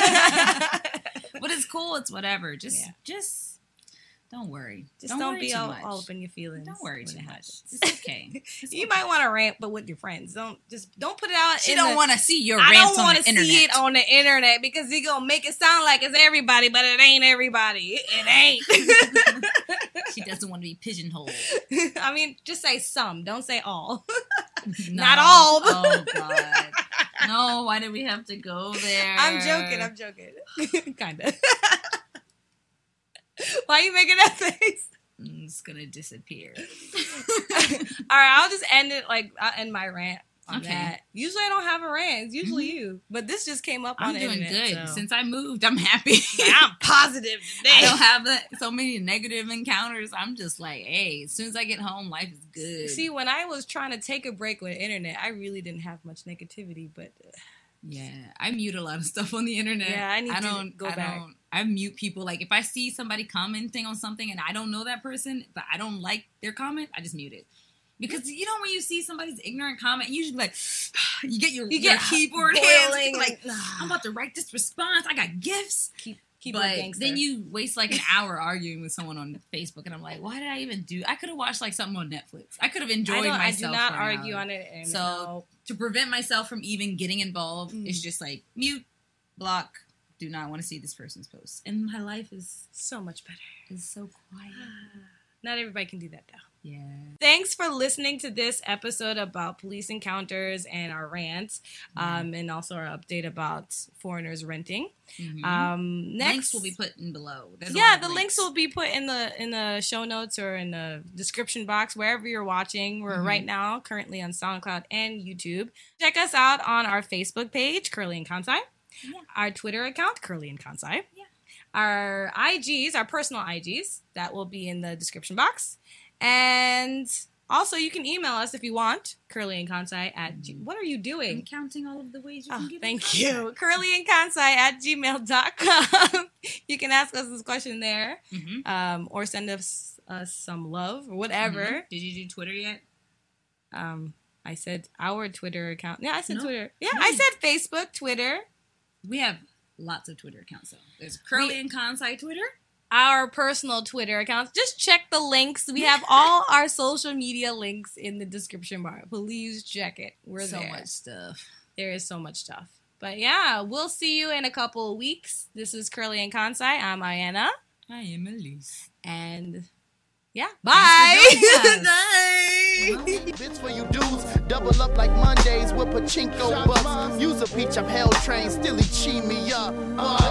Speaker 3: But it's cool. It's whatever. Just don't worry.
Speaker 2: Just don't
Speaker 3: worry
Speaker 2: be
Speaker 3: too
Speaker 2: all
Speaker 3: much.
Speaker 2: up in your feelings.
Speaker 3: Don't worry
Speaker 2: when
Speaker 3: too
Speaker 2: it
Speaker 3: much.
Speaker 2: happens.
Speaker 3: It's okay. It's
Speaker 2: You
Speaker 3: okay.
Speaker 2: might want to rant, but with your friends. Don't put it out.
Speaker 3: She
Speaker 2: in
Speaker 3: don't
Speaker 2: the-
Speaker 3: want to see your
Speaker 2: I
Speaker 3: rants
Speaker 2: don't
Speaker 3: on
Speaker 2: want
Speaker 3: the
Speaker 2: to
Speaker 3: internet.
Speaker 2: see it on the internet because you're gonna make it sound like it's everybody, but it ain't everybody. It ain't.
Speaker 3: She doesn't want to be pigeonholed.
Speaker 2: I mean, just say some. Don't say all.
Speaker 3: No.
Speaker 2: Not all.
Speaker 3: Oh God. No. Why did we have to go there?
Speaker 2: I'm joking. Kinda. Why are you making that face?
Speaker 3: It's gonna disappear.
Speaker 2: All right, I'll just end it. I'll end my rant on
Speaker 3: Okay.
Speaker 2: that. Usually I don't have a rant. It's usually you. But this just came up on
Speaker 3: I'm
Speaker 2: the
Speaker 3: doing
Speaker 2: internet,
Speaker 3: good.
Speaker 2: so.
Speaker 3: Since I moved, I'm happy.
Speaker 2: I'm positive today.
Speaker 3: I don't have so many negative encounters. I'm just like, hey, as soon as I get home, life is good.
Speaker 2: See, when I was trying to take a break with the internet, I really didn't have much negativity, but
Speaker 3: yeah, I mute a lot of stuff on the internet.
Speaker 2: Yeah, I need to go back.
Speaker 3: I mute people. Like, if I see somebody commenting on something and I don't know that person, but I don't like their comment, I just mute it. Because, you know, when you see somebody's ignorant comment, you usually like, you get your keyboard
Speaker 2: boiling
Speaker 3: hands, like, I'm about to write this response. I got gifts.
Speaker 2: Keep
Speaker 3: But
Speaker 2: it gangster.
Speaker 3: then you waste like an hour arguing with someone on Facebook, and I'm like, why did I even do? I could have watched like something on Netflix. I could have enjoyed myself.
Speaker 2: I do not
Speaker 3: for an
Speaker 2: argue
Speaker 3: hour.
Speaker 2: on it. And
Speaker 3: So
Speaker 2: no.
Speaker 3: to prevent myself from even getting involved, it's just like mute, block. Do not want to see this person's post, and my life is
Speaker 2: So much better.
Speaker 3: so quiet.
Speaker 2: Not everybody can do that, though.
Speaker 3: Yeah.
Speaker 2: Thanks for listening to this episode about police encounters and our rants, and also our update about foreigners renting.
Speaker 3: Mm-hmm.
Speaker 2: Next,
Speaker 3: Links will be put in below. There's a
Speaker 2: yeah,
Speaker 3: lot of
Speaker 2: the links will be put in the show notes or in the description box wherever you're watching. We're right now currently on SoundCloud and YouTube. Check us out on our Facebook page, Curly and Kansai.
Speaker 3: Yeah.
Speaker 2: Our Twitter account, Curly and Kansai.
Speaker 3: Yeah.
Speaker 2: Our IGs, our personal IGs, that will be in the description box. And also, you can email us if you want, curlyandkansai at what are you
Speaker 3: I'm
Speaker 2: doing?
Speaker 3: counting all of the ways you
Speaker 2: Oh,
Speaker 3: can give
Speaker 2: thank
Speaker 3: us
Speaker 2: you. curlyandkansai at gmail.com. You can ask us this question there, or send us some love or whatever.
Speaker 3: Did you do Twitter yet?
Speaker 2: I said our Twitter account. Yeah, I said
Speaker 3: No.
Speaker 2: Twitter. Yeah, I said Facebook, Twitter.
Speaker 3: We have lots of Twitter accounts, though. There's Curly and Kansai Twitter.
Speaker 2: Our personal Twitter accounts. Just check the links. We have all our social media links in the description bar. Please check it. We're
Speaker 3: So
Speaker 2: there.
Speaker 3: much stuff.
Speaker 2: There is so much stuff. But yeah, we'll see you in a couple of weeks. This is Curly and Kansai. I'm Ayanna.
Speaker 3: I am Elise.
Speaker 2: And yeah,
Speaker 3: for
Speaker 2: bye.
Speaker 3: joining us.
Speaker 2: Bye.
Speaker 1: Bits for you dudes, double up like Mondays with pachinko bucks. Use a peach, I'm hell trained, still he chee me up.